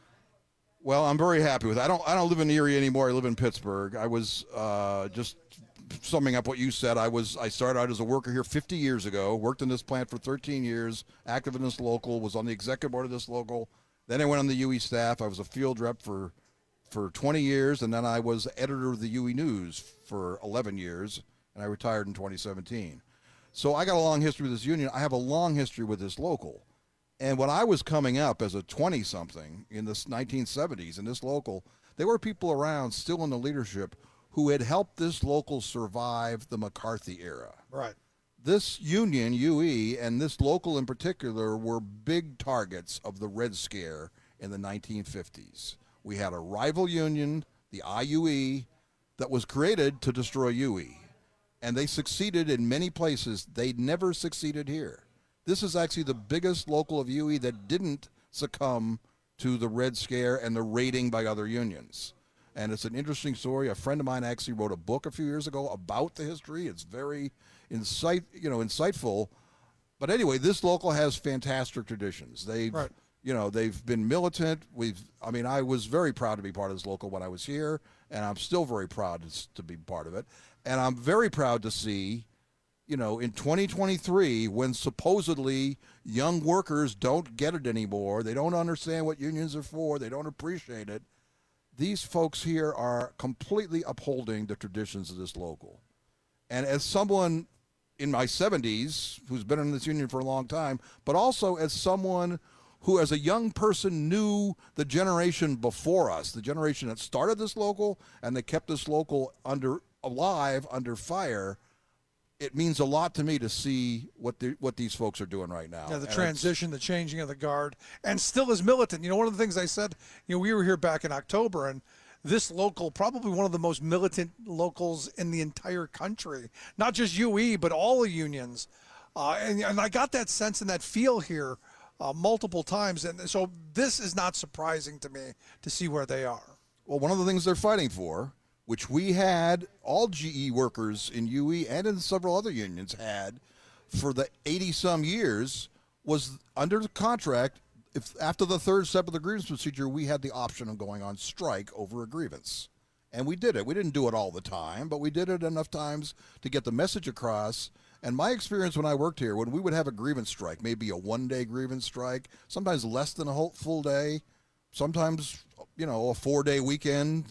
Well, I'm very happy with it. I don't, I don't live in Erie anymore. I live in Pittsburgh. I was uh, just summing up what you said. I was I started out as a worker here fifty years ago, worked in this plant for thirteen years, active in this local, was on the executive board of this local. Then I went on the U E staff. I was a field rep for for twenty years, and then I was editor of the U E News for eleven years, and I retired in twenty seventeen. So I got a long history with this union. I have a long history with this local. And when I was coming up as a twenty-something in the nineteen seventies in this local, there were people around still in the leadership who had helped this local survive the McCarthy era. Right. This union, U E, and this local in particular were big targets of the Red Scare in the nineteen fifties. We had a rival union, the I U E, that was created to destroy U E. And they succeeded in many places. They never succeeded here. This is actually the biggest local of U E that didn't succumb to the Red Scare and the raiding by other unions. And it's an interesting story. A friend of mine actually wrote a book a few years ago about the history. It's very insight, you know, insightful. But anyway, this local has fantastic traditions. They've, right. you know, they've been militant. We've, I mean, I was very proud to be part of this local when I was here, and I'm still very proud to be part of it. And I'm very proud to see, you know, in twenty twenty-three, when supposedly young workers don't get it anymore, they don't understand what unions are for, they don't appreciate it, these folks here are completely upholding the traditions of this local. And as someone in my seventies who's been in this union for a long time, but also as someone who as a young person knew the generation before us, the generation that started this local and that kept this local under alive, under fire, it means a lot to me to see what the, what these folks are doing right now. Yeah, the and transition, the changing of the guard, and still is militant. You know, one of the things I said, you know, we were here back in October, and this local, probably one of the most militant locals in the entire country, not just U E, but all the unions. Uh, and, and I got that sense and that feel here uh, multiple times. And so this is not surprising to me to see where they are. Well, one of the things they're fighting for, which we had, all G E workers in U E and in several other unions had for the eighty-some years, was under the contract, if after the third step of the grievance procedure, we had the option of going on strike over a grievance. And we did it. We didn't do it all the time, but we did it enough times to get the message across. And my experience when I worked here, when we would have a grievance strike, maybe a one-day grievance strike, sometimes less than a whole full day, sometimes, you know, a four-day weekend,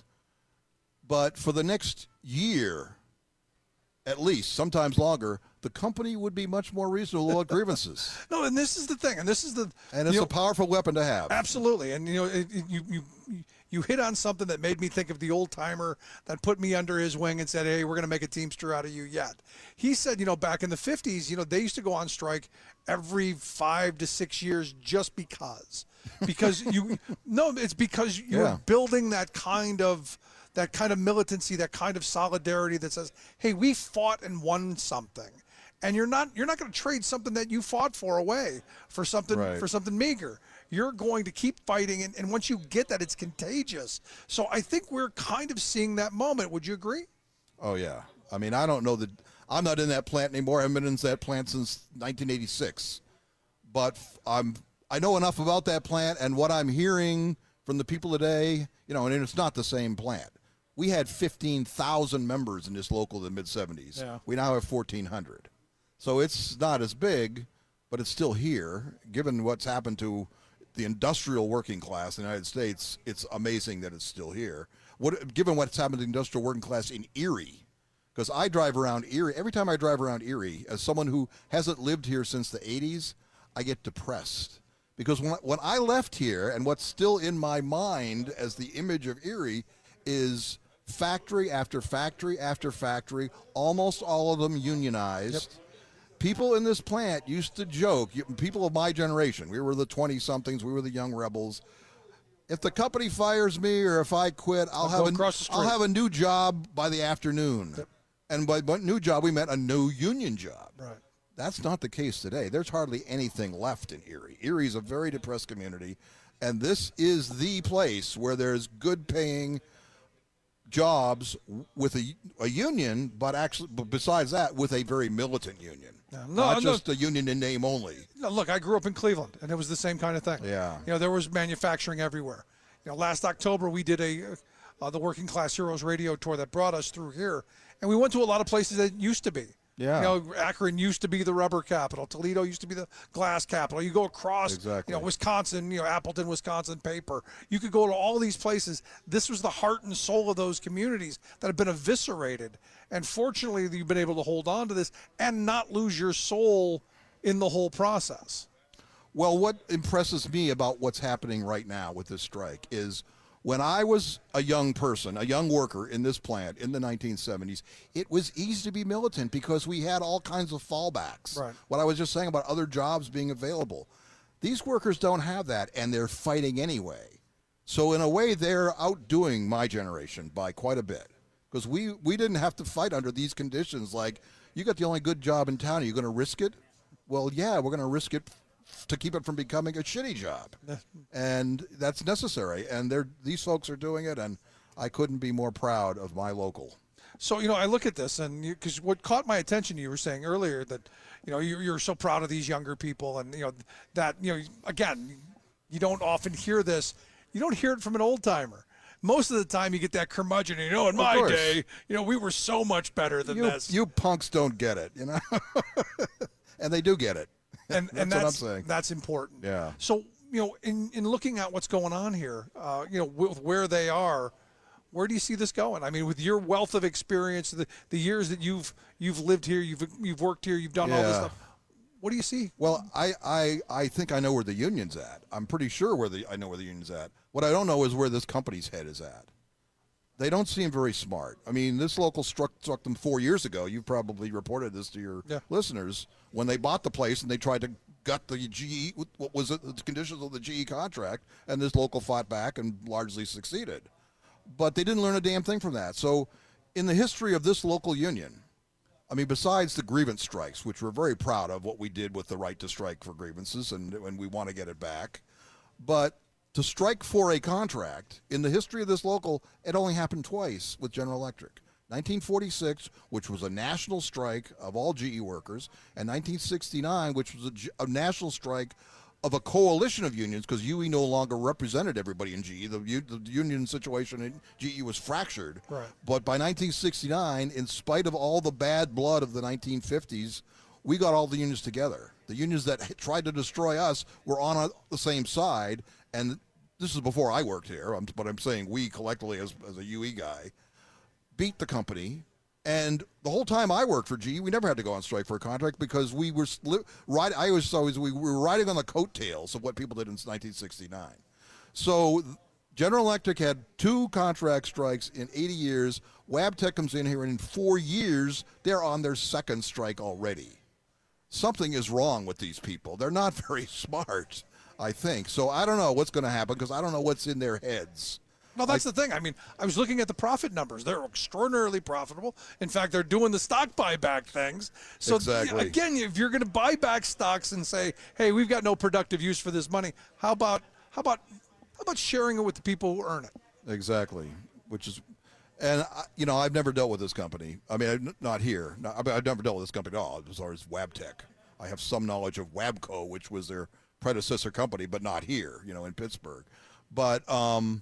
but for the next year, at least, sometimes longer, the company would be much more reasonable about grievances. No, and this is the thing, and this is the... And it's know, a powerful weapon to have. Absolutely, and you know, it, it, you, you you hit on something that made me think of the old-timer that put me under his wing and said, hey, we're going to make a Teamster out of you yet. He said, you know, back in the fifties, you know, they used to go on strike every five to six years just because. Because you... no, it's because you're Yeah. building that kind of... that kind of militancy, that kind of solidarity that says, hey, we fought and won something. and you're not you're not going to trade something that you fought for away for something Right. for something meager. You're going to keep fighting, and, and once you get that, it's contagious. So I think we're kind of seeing that moment. Would you agree? Oh, yeah. I mean, I don't know that I'm not in that plant anymore. I haven't been in that plant since nineteen eighty-six. But I'm I know enough about that plant, and what I'm hearing from the people today, you know, and it's not the same plant. We had fifteen thousand members in this local in the mid seventies. Yeah. We now have fourteen hundred. So it's not as big, but it's still here. Given what's happened to the industrial working class in the United States, it's amazing that it's still here. What, given what's happened to the industrial working class in Erie, because I drive around Erie, every time I drive around Erie, as someone who hasn't lived here since the eighties, I get depressed. Because when, when I left here, and what's still in my mind as the image of Erie is factory after factory after factory, almost all of them unionized. Yep. People in this plant used to joke, people of my generation, we were the twenty-somethings, we were the young rebels. If the company fires me or if I quit, I'll, I'll have, go a, across the street. I'll have a new job by the afternoon. Yep. And by new job, we meant a new union job. Right. That's not the case today. There's hardly anything left in Erie. Erie is a very depressed community, and this is the place where there's good-paying jobs with a, a union, but actually, but besides that, with a very militant union. No, Not no, just a union in name only. No, look, I grew up in Cleveland, and it was the same kind of thing. Yeah. You know, there was manufacturing everywhere. You know, last October we did a uh, the Working Class Heroes radio tour that brought us through here, and we went to a lot of places that used to be. Yeah. You know, Akron used to be the rubber capital. Toledo used to be the glass capital. You go across, Exactly. you know, Wisconsin, you know, Appleton, Wisconsin paper. You could go to all these places. This was the heart and soul of those communities that have been eviscerated. And fortunately, you've been able to hold on to this and not lose your soul in the whole process. Well, what impresses me about what's happening right now with this strike is when I was a young person, a young worker in this plant in the nineteen seventies, it was easy to be militant because we had all kinds of fallbacks. Right. What I was just saying about other jobs being available. These workers don't have that, and they're fighting anyway. So in a way, they're outdoing my generation by quite a bit because we, we didn't have to fight under these conditions like, you got the only good job in town. Are you going to risk it? Well, yeah, we're going to risk it to keep it from becoming a shitty job. And that's necessary. And they're, these folks are doing it, and I couldn't be more proud of my local. So, you know, I look at this, and because what caught my attention, you were saying earlier that, you know, you're, you're so proud of these younger people, and, you know, that, you know, again, you don't often hear this. You don't hear it from an old-timer. Most of the time you get that curmudgeon, you know, in my day, you know, we were so much better than you, this. You punks don't get it, you know? And they do get it. And, that's, and that's what I'm saying. That's important. Yeah. So, you know, in, in looking at what's going on here, uh, you know, with where they are, where do you see this going? I mean, with your wealth of experience, the, the years that you've you've lived here, you've you've worked here, you've done all this Yeah. stuff. What do you see? Well, I, I, I think I know where the union's at. I'm pretty sure where the I know where the union's at. What I don't know is where this company's head is at. They don't seem very smart. I mean, this local struck, struck them four years ago. You've probably reported this to your Yeah. listeners when they bought the place and they tried to gut the G E, what was it, the conditions of the G E contract, and this local fought back and largely succeeded. But they didn't learn a damn thing from that. So in the history of this local union, I mean, besides the grievance strikes, which we're very proud of what we did with the right to strike for grievances, and, and we want to get it back, but to strike for a contract, in the history of this local, it only happened twice with General Electric. nineteen forty-six, which was a national strike of all G E workers, and nineteen sixty-nine, which was a, G- a national strike of a coalition of unions, because U E no longer represented everybody in G E. The, u- the union situation in G E was fractured. Right. But by nineteen sixty-nine, in spite of all the bad blood of the nineteen fifties, we got all the unions together. The unions that tried to destroy us were on a, the same side, and this is before I worked here, I'm, but I'm saying we collectively as, as a U E guy beat the company. And the whole time I worked for G E, we never had to go on strike for a contract because we were li- right. I always always we were riding on the coattails of what people did in nineteen sixty-nine. So General Electric had two contract strikes in eighty years. Wabtec comes in here, and in four years they're on their second strike already. Something is wrong with these people. They're not very smart, I think. So I don't know what's going to happen because I don't know what's in their heads. No, that's I, the thing. I mean, I was looking at the profit numbers. They're extraordinarily profitable. In fact, they're doing the stock buyback things. So exactly. again, if you're going to buy back stocks and say, "Hey, we've got no productive use for this money," how about how about how about sharing it with the people who earn it? Exactly. Which is, and I, you know, I've never dealt with this company. I mean, I'm not here. Not, I mean, I've never dealt with this company at all, as far as Wabtec. I have some knowledge of Wabco, which was their predecessor company, but not here. You know, in Pittsburgh. But um.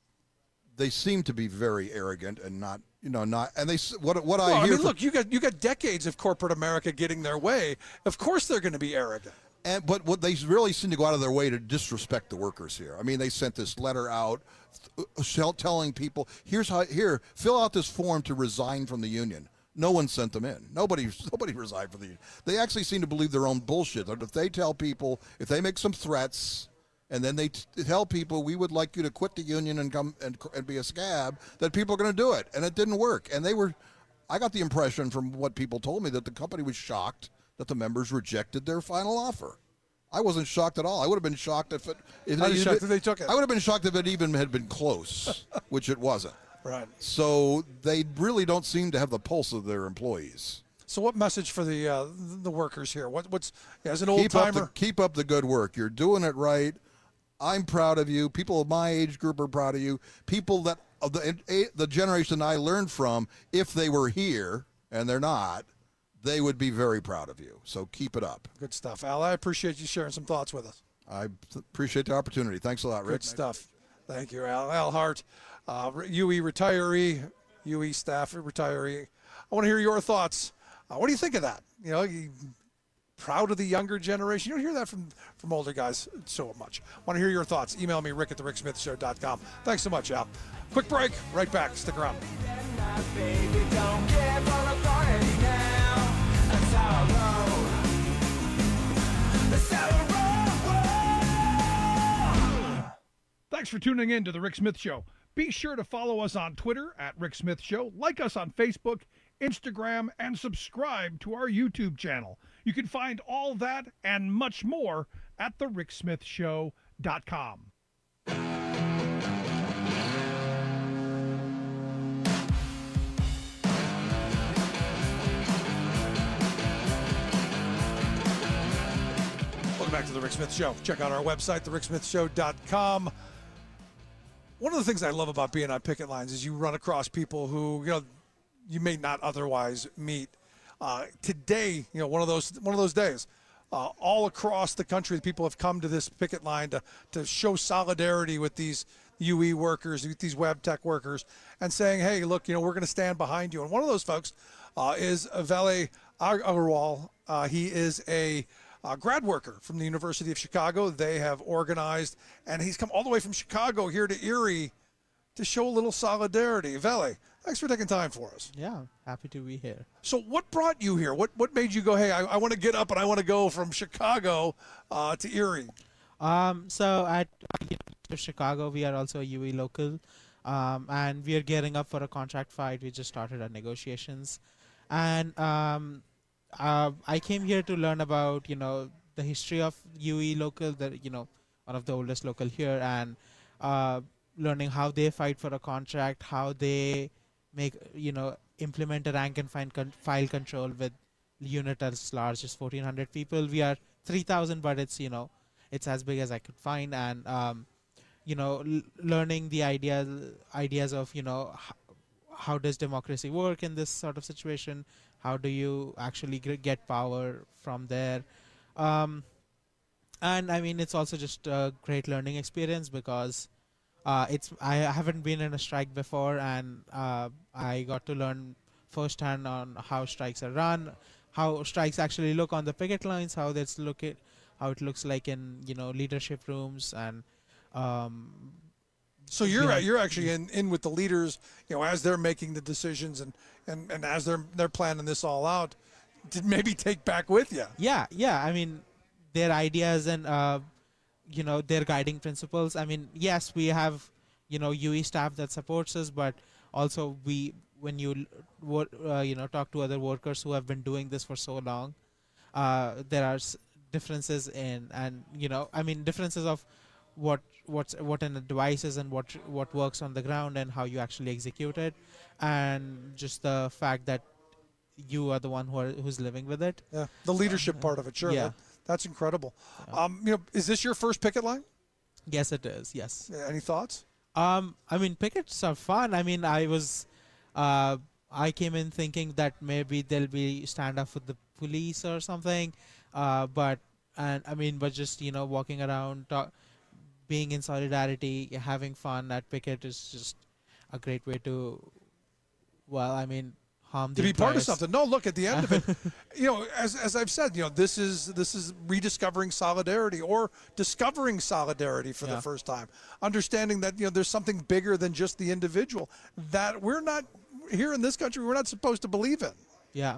They seem to be very arrogant and not, you know, not. And they what what well, I hear. I mean, from, look, you got you got decades of corporate America getting their way. Of course, they're going to be arrogant. And but what they really seem to go out of their way to disrespect the workers here. I mean, they sent this letter out, th- telling people, "Here's how here fill out this form to resign from the union." No one sent them in. Nobody nobody resigned from the union. They actually seem to believe their own bullshit. If they tell people, if they make some threats. And then they t- tell people, we would like you to quit the union and come and, and be a scab, that people are going to do it. And it didn't work. And they were, I got the impression from what people told me that the company was shocked that the members rejected their final offer. I wasn't shocked at all. I would have been shocked if it, if I they, was shocked if they took it. I would have been shocked if it even had been close, which it wasn't. Right. So they really don't seem to have the pulse of their employees. So what message for the uh, the workers here? What, what's, as an old keep up, timer? the, keep up the good work. You're doing it right. I'm proud of you. People of my age group are proud of you. People that of the the generation I learned from, if they were here and they're not, they would be very proud of you. So keep it up. Good stuff, Al. I appreciate you sharing some thoughts with us. I appreciate the opportunity. Thanks a lot, Rick. Good stuff. Thank you, Al. Al Hart, uh, U E retiree, U E staff retiree. I want to hear your thoughts. Uh, what do you think of that? You know, you, proud of the younger generation. You don't hear that from, from older guys so much. Want to hear your thoughts? Email me, Rick at the Rick Smith Show dot com. Thanks so much, Al. Quick break. Right back. Stick around. Thanks for tuning in to The Rick Smith Show. Be sure to follow us on Twitter at Rick Smith Show, like us on Facebook, Instagram, and subscribe to our YouTube channel. You can find all that and much more at the rick smith show dot com. Welcome back to The Rick Smith Show. Check out our website, the rick smith show dot com. One of the things I love about being on picket lines is you run across people who, you know, you may not otherwise meet. Uh, today, you know, one of those one of those days, uh, all across the country, people have come to this picket line to to show solidarity with these U E workers, with these Wabtec workers, and saying, hey, look, you know, we're going to stand behind you. And one of those folks uh, is Vele Agarwal. Uh, he is a uh, grad worker from the University of Chicago. They have organized, and he's come all the way from Chicago here to Erie to show a little solidarity. Vele, thanks for taking time for us. Yeah, happy to be here. So what brought you here? What what made you go, hey, I, I want to get up and I want to go from Chicago uh, to Erie? Um, so at uh, Chicago, we are also a U E local, um, and we are gearing up for a contract fight. We just started our negotiations. And um, uh, I came here to learn about, you know, the history of U E local, the, you know, one of the oldest local here, and uh, learning how they fight for a contract, how they make, you know, implement a rank and file, con- file control with unit as large as fourteen hundred people. We are three thousand, but it's, you know, it's as big as I could find. And, um, you know, l- learning the ideas, ideas of, you know, h- how does democracy work in this sort of situation? How do you actually g- get power from there? Um, and, I mean, it's also just a great learning experience because Uh, it's I haven't been in a strike before, and uh, I got to learn firsthand on how strikes are run, how strikes actually look on the picket lines, how that's look it, how it looks like in, you know, leadership rooms, and um, so you're you know, you're actually in, in with the leaders, you know, as they're making the decisions and, and, and as they're they're planning this all out, to maybe take back with you. Yeah, yeah. I mean, their ideas and. Uh, you know, their guiding principles. I mean, yes, we have, you know, U E staff that supports us, but also we, when you, uh, you know, talk to other workers who have been doing this for so long, uh, there are differences in, and, you know, I mean, differences of what what's what an device is and what what works on the ground and how you actually execute it, and just the fact that you are the one who are, who's living with it. Yeah, the leadership part of it, sure. Yeah. That, that's incredible. Um, you know, is this your first picket line? Yes, it is. Yes. Yeah, any thoughts? Um, I mean, pickets are fun. I mean, I was, uh, I came in thinking that maybe there'll be stand up with the police or something, uh, but and I mean, but just you know, walking around, talk, being in solidarity, having fun at picket is just a great way to, well, I mean, harm the To be part of employers. something. No, look, at the end of it, you know, as, as I've said, you know, this is this is rediscovering solidarity or discovering solidarity for Yeah. the first time. Understanding that, you know, there's something bigger than just the individual that we're not, here in this country, we're not supposed to believe in. Yeah.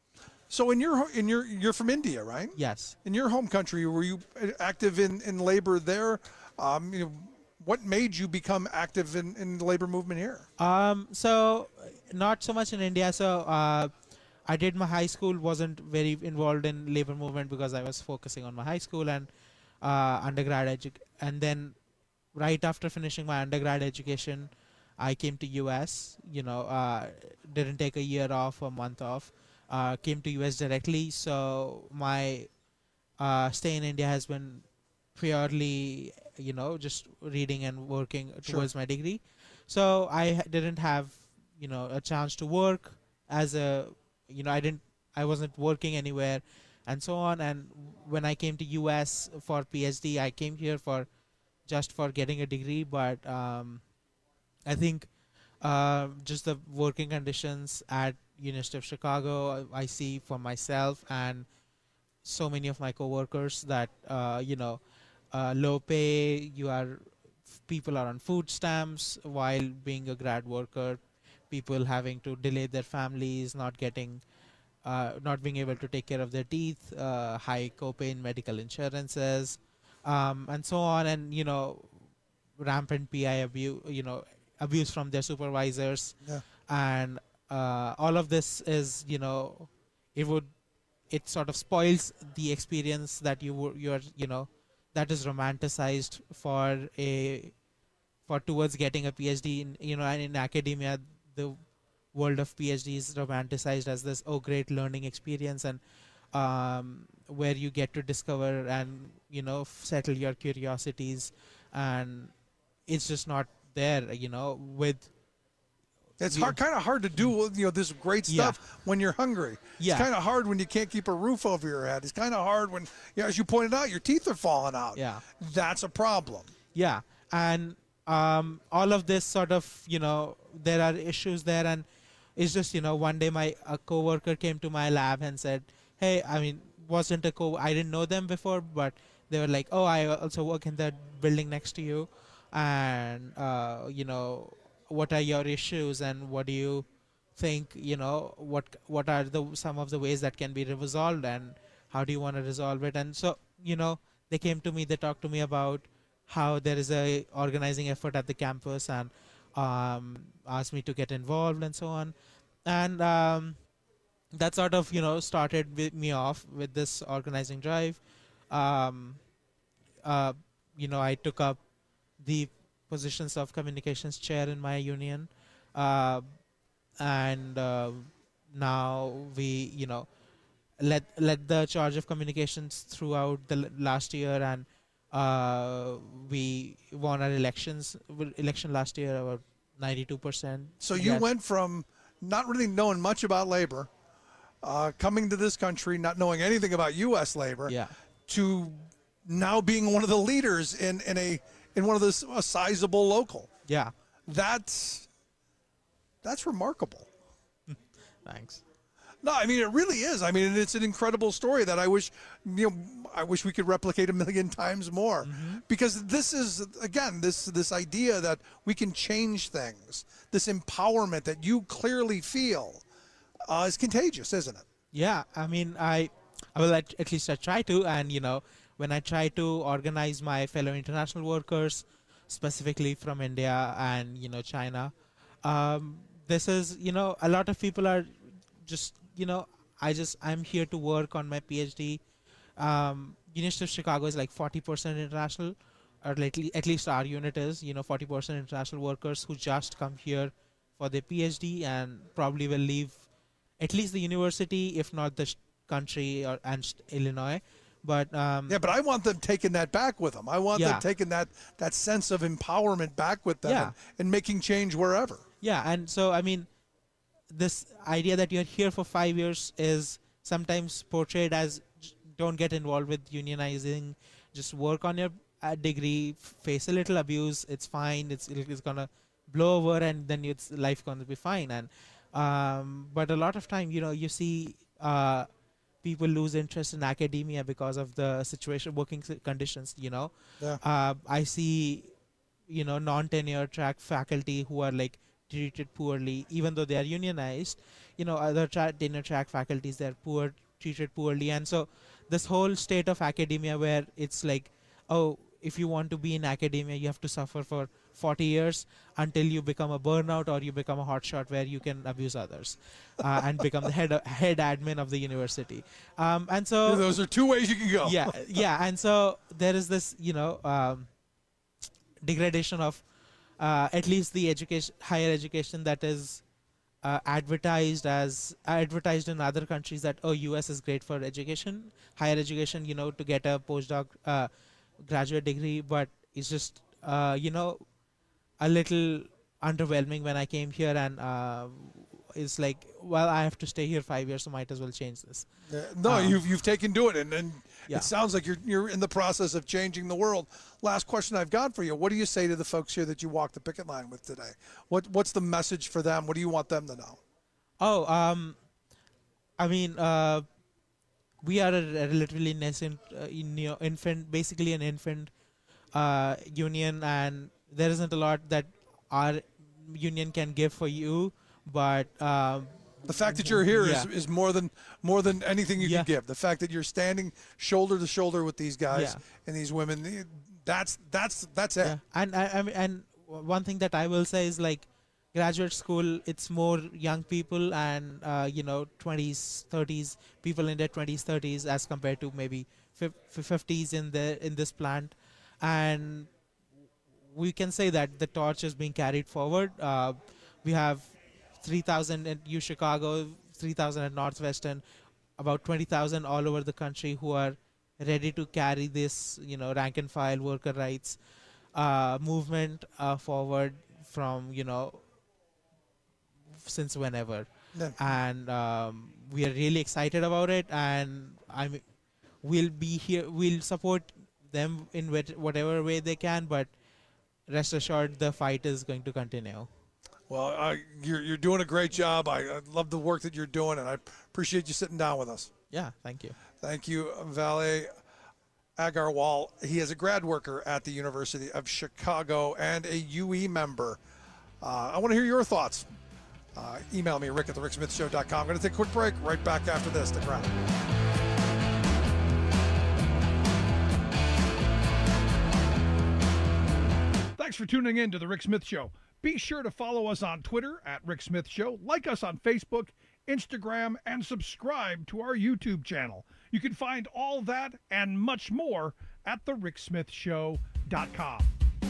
So in your ho- in your you're from India, right? Yes. In your home country, were you active in, in labor there? Um, you know, what made you become active in, in the labor movement here? Um, so not so much in India. So uh, I did my high school, wasn't very involved in labor movement because I was focusing on my high school and uh, undergrad edu- and then right after finishing my undergrad education, I came to U S. You know, uh, didn't take a year off, a month off. Uh, came to U S directly. So my uh, stay in India has been purely, you know, just reading and working Sure. towards my degree. So I ha- didn't have, you know, a chance to work as a, you know, I didn't, I wasn't working anywhere and so on. And when I came to U S for PhD, I came here for just for getting a degree. But um, I think uh, just the working conditions at University of Chicago, I I see for myself and so many of my coworkers that, uh, you know, uh, low pay, you are, people are on food stamps while being a grad worker, people having to delay their families, not getting, uh, not being able to take care of their teeth, uh, high copay in medical insurances, um, and so on, and, you know, rampant P I abuse, you know, abuse from their supervisors. Yeah. And uh, all of this is, you know, it would, it sort of spoils the experience that you were, you're, you know, that is romanticized for a, for towards getting a PhD in, you know, and in academia, the world of PhD is romanticized as this, oh, great learning experience, and um, where you get to discover and, you know, f- settle your curiosities, and it's just not there, you know, with It's we- hard, kind of hard to do, you know, this great Yeah. stuff when you're hungry. Yeah. It's kind of hard when you can't keep a roof over your head. It's kind of hard when, you know, as you pointed out, your teeth are falling out. Yeah. That's a problem. Yeah, and um, all of this sort of, you know, there are issues there, and it's just, you know, one day my a coworker came to my lab and said, "Hey, I mean, wasn't a co, I didn't know them before, but they were like, oh, I also work in the building next to you, and uh, you know, what are your issues, and what do you think, you know, what what are the some of the ways that can be resolved, and how do you want to resolve it?" And so, you know, they came to me, they talked to me about how there is a organizing effort at the campus, and um, asked me to get involved and so on. And um, that sort of, you know, started with me off with this organizing drive. Um, uh, you know, I took up the positions of communications chair in my union. Uh, and uh, now we, you know, led, led the charge of communications throughout the l- last year, and uh, we won our elections w- election last year about ninety-two percent. So you Yes. went from not really knowing much about labor, uh, coming to this country, not knowing anything about U S labor, Yeah. to now being one of the leaders in, in a in one of this a sizable local. Yeah. That's that's remarkable. Thanks. No, I mean it really is. I mean it's an incredible story that I wish you know I wish we could replicate a million times more. Because this is again this this idea that we can change things, this empowerment that you clearly feel uh, is contagious, isn't it? Yeah, I mean, I, I will at, at least I try to, and you know, when I try to organize my fellow international workers, specifically from India and you know China, um, this is you know a lot of people are just you know I just I'm here to work on my PhD. Um, University of Chicago is like forty percent international, or lately, at least our unit is, you know, forty percent international workers who just come here for their PhD and probably will leave at least the university, if not the sh- country or and sh- Illinois. But um, yeah, but I want them taking that back with them. I want Yeah. them taking that that sense of empowerment back with them Yeah. and, and making change wherever. Yeah, and so I mean, this idea that you're here for five years is sometimes portrayed as j- don't get involved with unionizing, just work on your uh, degree, f- face a little abuse, it's fine, it's it's gonna blow over, and then it's life gonna be fine. And um, but a lot of time, you know, you see uh, people lose interest in academia because of the situation, working s- conditions. You know, Yeah. uh, I see, you know, non-tenure track faculty who are like treated poorly, even though they are unionized. You know, other tra- tenure track faculties, they're poor, treated poorly. And so this whole state of academia where it's like, oh, if you want to be in academia, you have to suffer for forty years until you become a burnout or you become a hotshot where you can abuse others uh, and become the head head admin of the university. Um, and so Those are two ways you can go. Yeah, yeah. And so there is this, you know, um, degradation of uh, at least the education, higher education that is uh, advertised as advertised in other countries that, oh, U S is great for education, higher education, you know, to get a postdoc uh, graduate degree, but it's just, uh, you know, a little underwhelming when I came here, and uh, it's like, well, I have to stay here five years, so might as well change this. Yeah, no, Um, you've you've taken to it, and, and Yeah. it sounds like you're you're in the process of changing the world. Last question I've got for you: what do you say to the folks here that you walked the picket line with today? What what's the message for them? What do you want them to know? Oh, um, I mean, uh, we are a relatively nascent, uh, in, you know, infant, basically an infant uh, union, and there isn't a lot that our union can give for you. But um, The fact that you're here is, yeah. is more than more than anything you Yeah. can give. The fact that you're standing shoulder to shoulder with these guys Yeah. and these women, the- that's that's that's it. Yeah. And I, I mean, and one thing that I will say is, like, graduate school, it's more young people and uh, you know, twenties, thirties, people in their twenties, thirties, as compared to maybe fifties in the in this plant, and we can say that the torch is being carried forward. Uh, we have three thousand at U Chicago, three thousand at Northwestern, about twenty thousand all over the country who are ready to carry this, you know, rank and file worker rights uh, movement uh, forward from, you know, since whenever. Yeah. And um, we are really excited about it, and I'm we'll be here, we'll support them in wet- whatever way they can, but rest assured the fight is going to continue. Well, uh, you're you're doing a great job. I, I love the work that you're doing, and I appreciate you sitting down with us. Yeah, thank you. Thank you, Vale Agarwal. He is a grad worker at the University of Chicago and a U E member. Uh, I want to hear your thoughts. Uh, email me, rick at the rick smith show dot com. I'm going to take a quick break. Right back after this. Stick around. Thanks for tuning in to The Rick Smith Show. Be sure to follow us on Twitter at Rick Smith Show, like us on Facebook, Instagram, and subscribe to our YouTube channel. You can find all that and much more at the rick smith show dot com.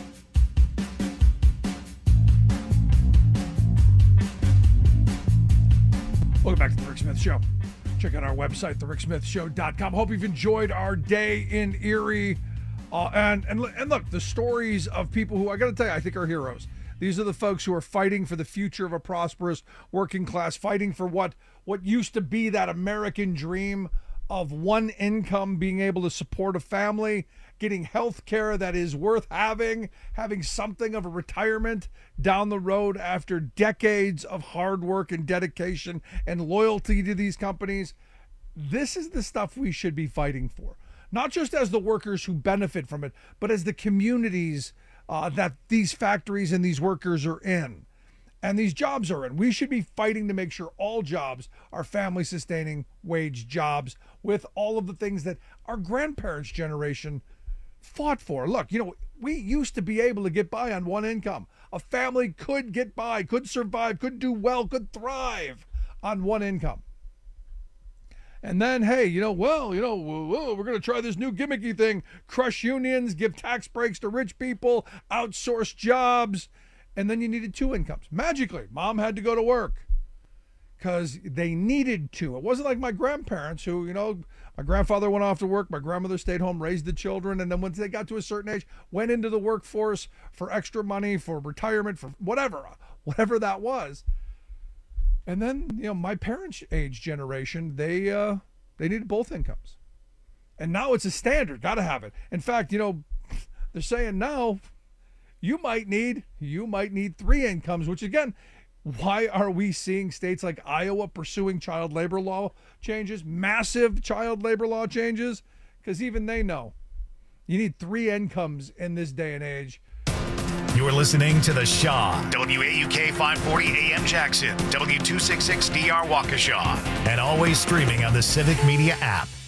Welcome back to The Rick Smith Show. Check out our website, the rick smith show dot com. Hope you've enjoyed our day in Erie. Uh, and, and and look, the stories of people who, I got to tell you, I think are heroes. These are the folks who are fighting for the future of a prosperous working class, fighting for what what used to be that American dream of one income, being able to support a family, getting health care that is worth having, having something of a retirement down the road after decades of hard work and dedication and loyalty to these companies. This is the stuff we should be fighting for. Not just as the workers who benefit from it, but as the communities uh, that these factories and these workers are in, and these jobs are in. We should be fighting to make sure all jobs are family-sustaining wage jobs with all of the things that our grandparents' generation fought for. Look, you know, we used to be able to get by on one income. A family could get by, could survive, could do well, could thrive on one income. And then, hey, you know, well, you know, whoa, we're going to try this new gimmicky thing, crush unions, give tax breaks to rich people, outsource jobs. And then you needed two incomes. Magically, mom had to go to work because they needed to. It wasn't like my grandparents who, you know, my grandfather went off to work, my grandmother stayed home, raised the children, and then once they got to a certain age, went into the workforce for extra money, for retirement, for whatever, whatever that was. And then, you know, my parents' age generation, they uh, they needed both incomes. And now it's a standard, got to have it. In fact, you know, they're saying now you might need, you might need three incomes, which again, why are we seeing states like Iowa pursuing child labor law changes, massive child labor law changes? Because even they know you need three incomes in this day and age. You're listening to The Shaw, W A U K five forty A M Jackson, W two sixty-six D R Waukesha, and always streaming on the Civic Media app.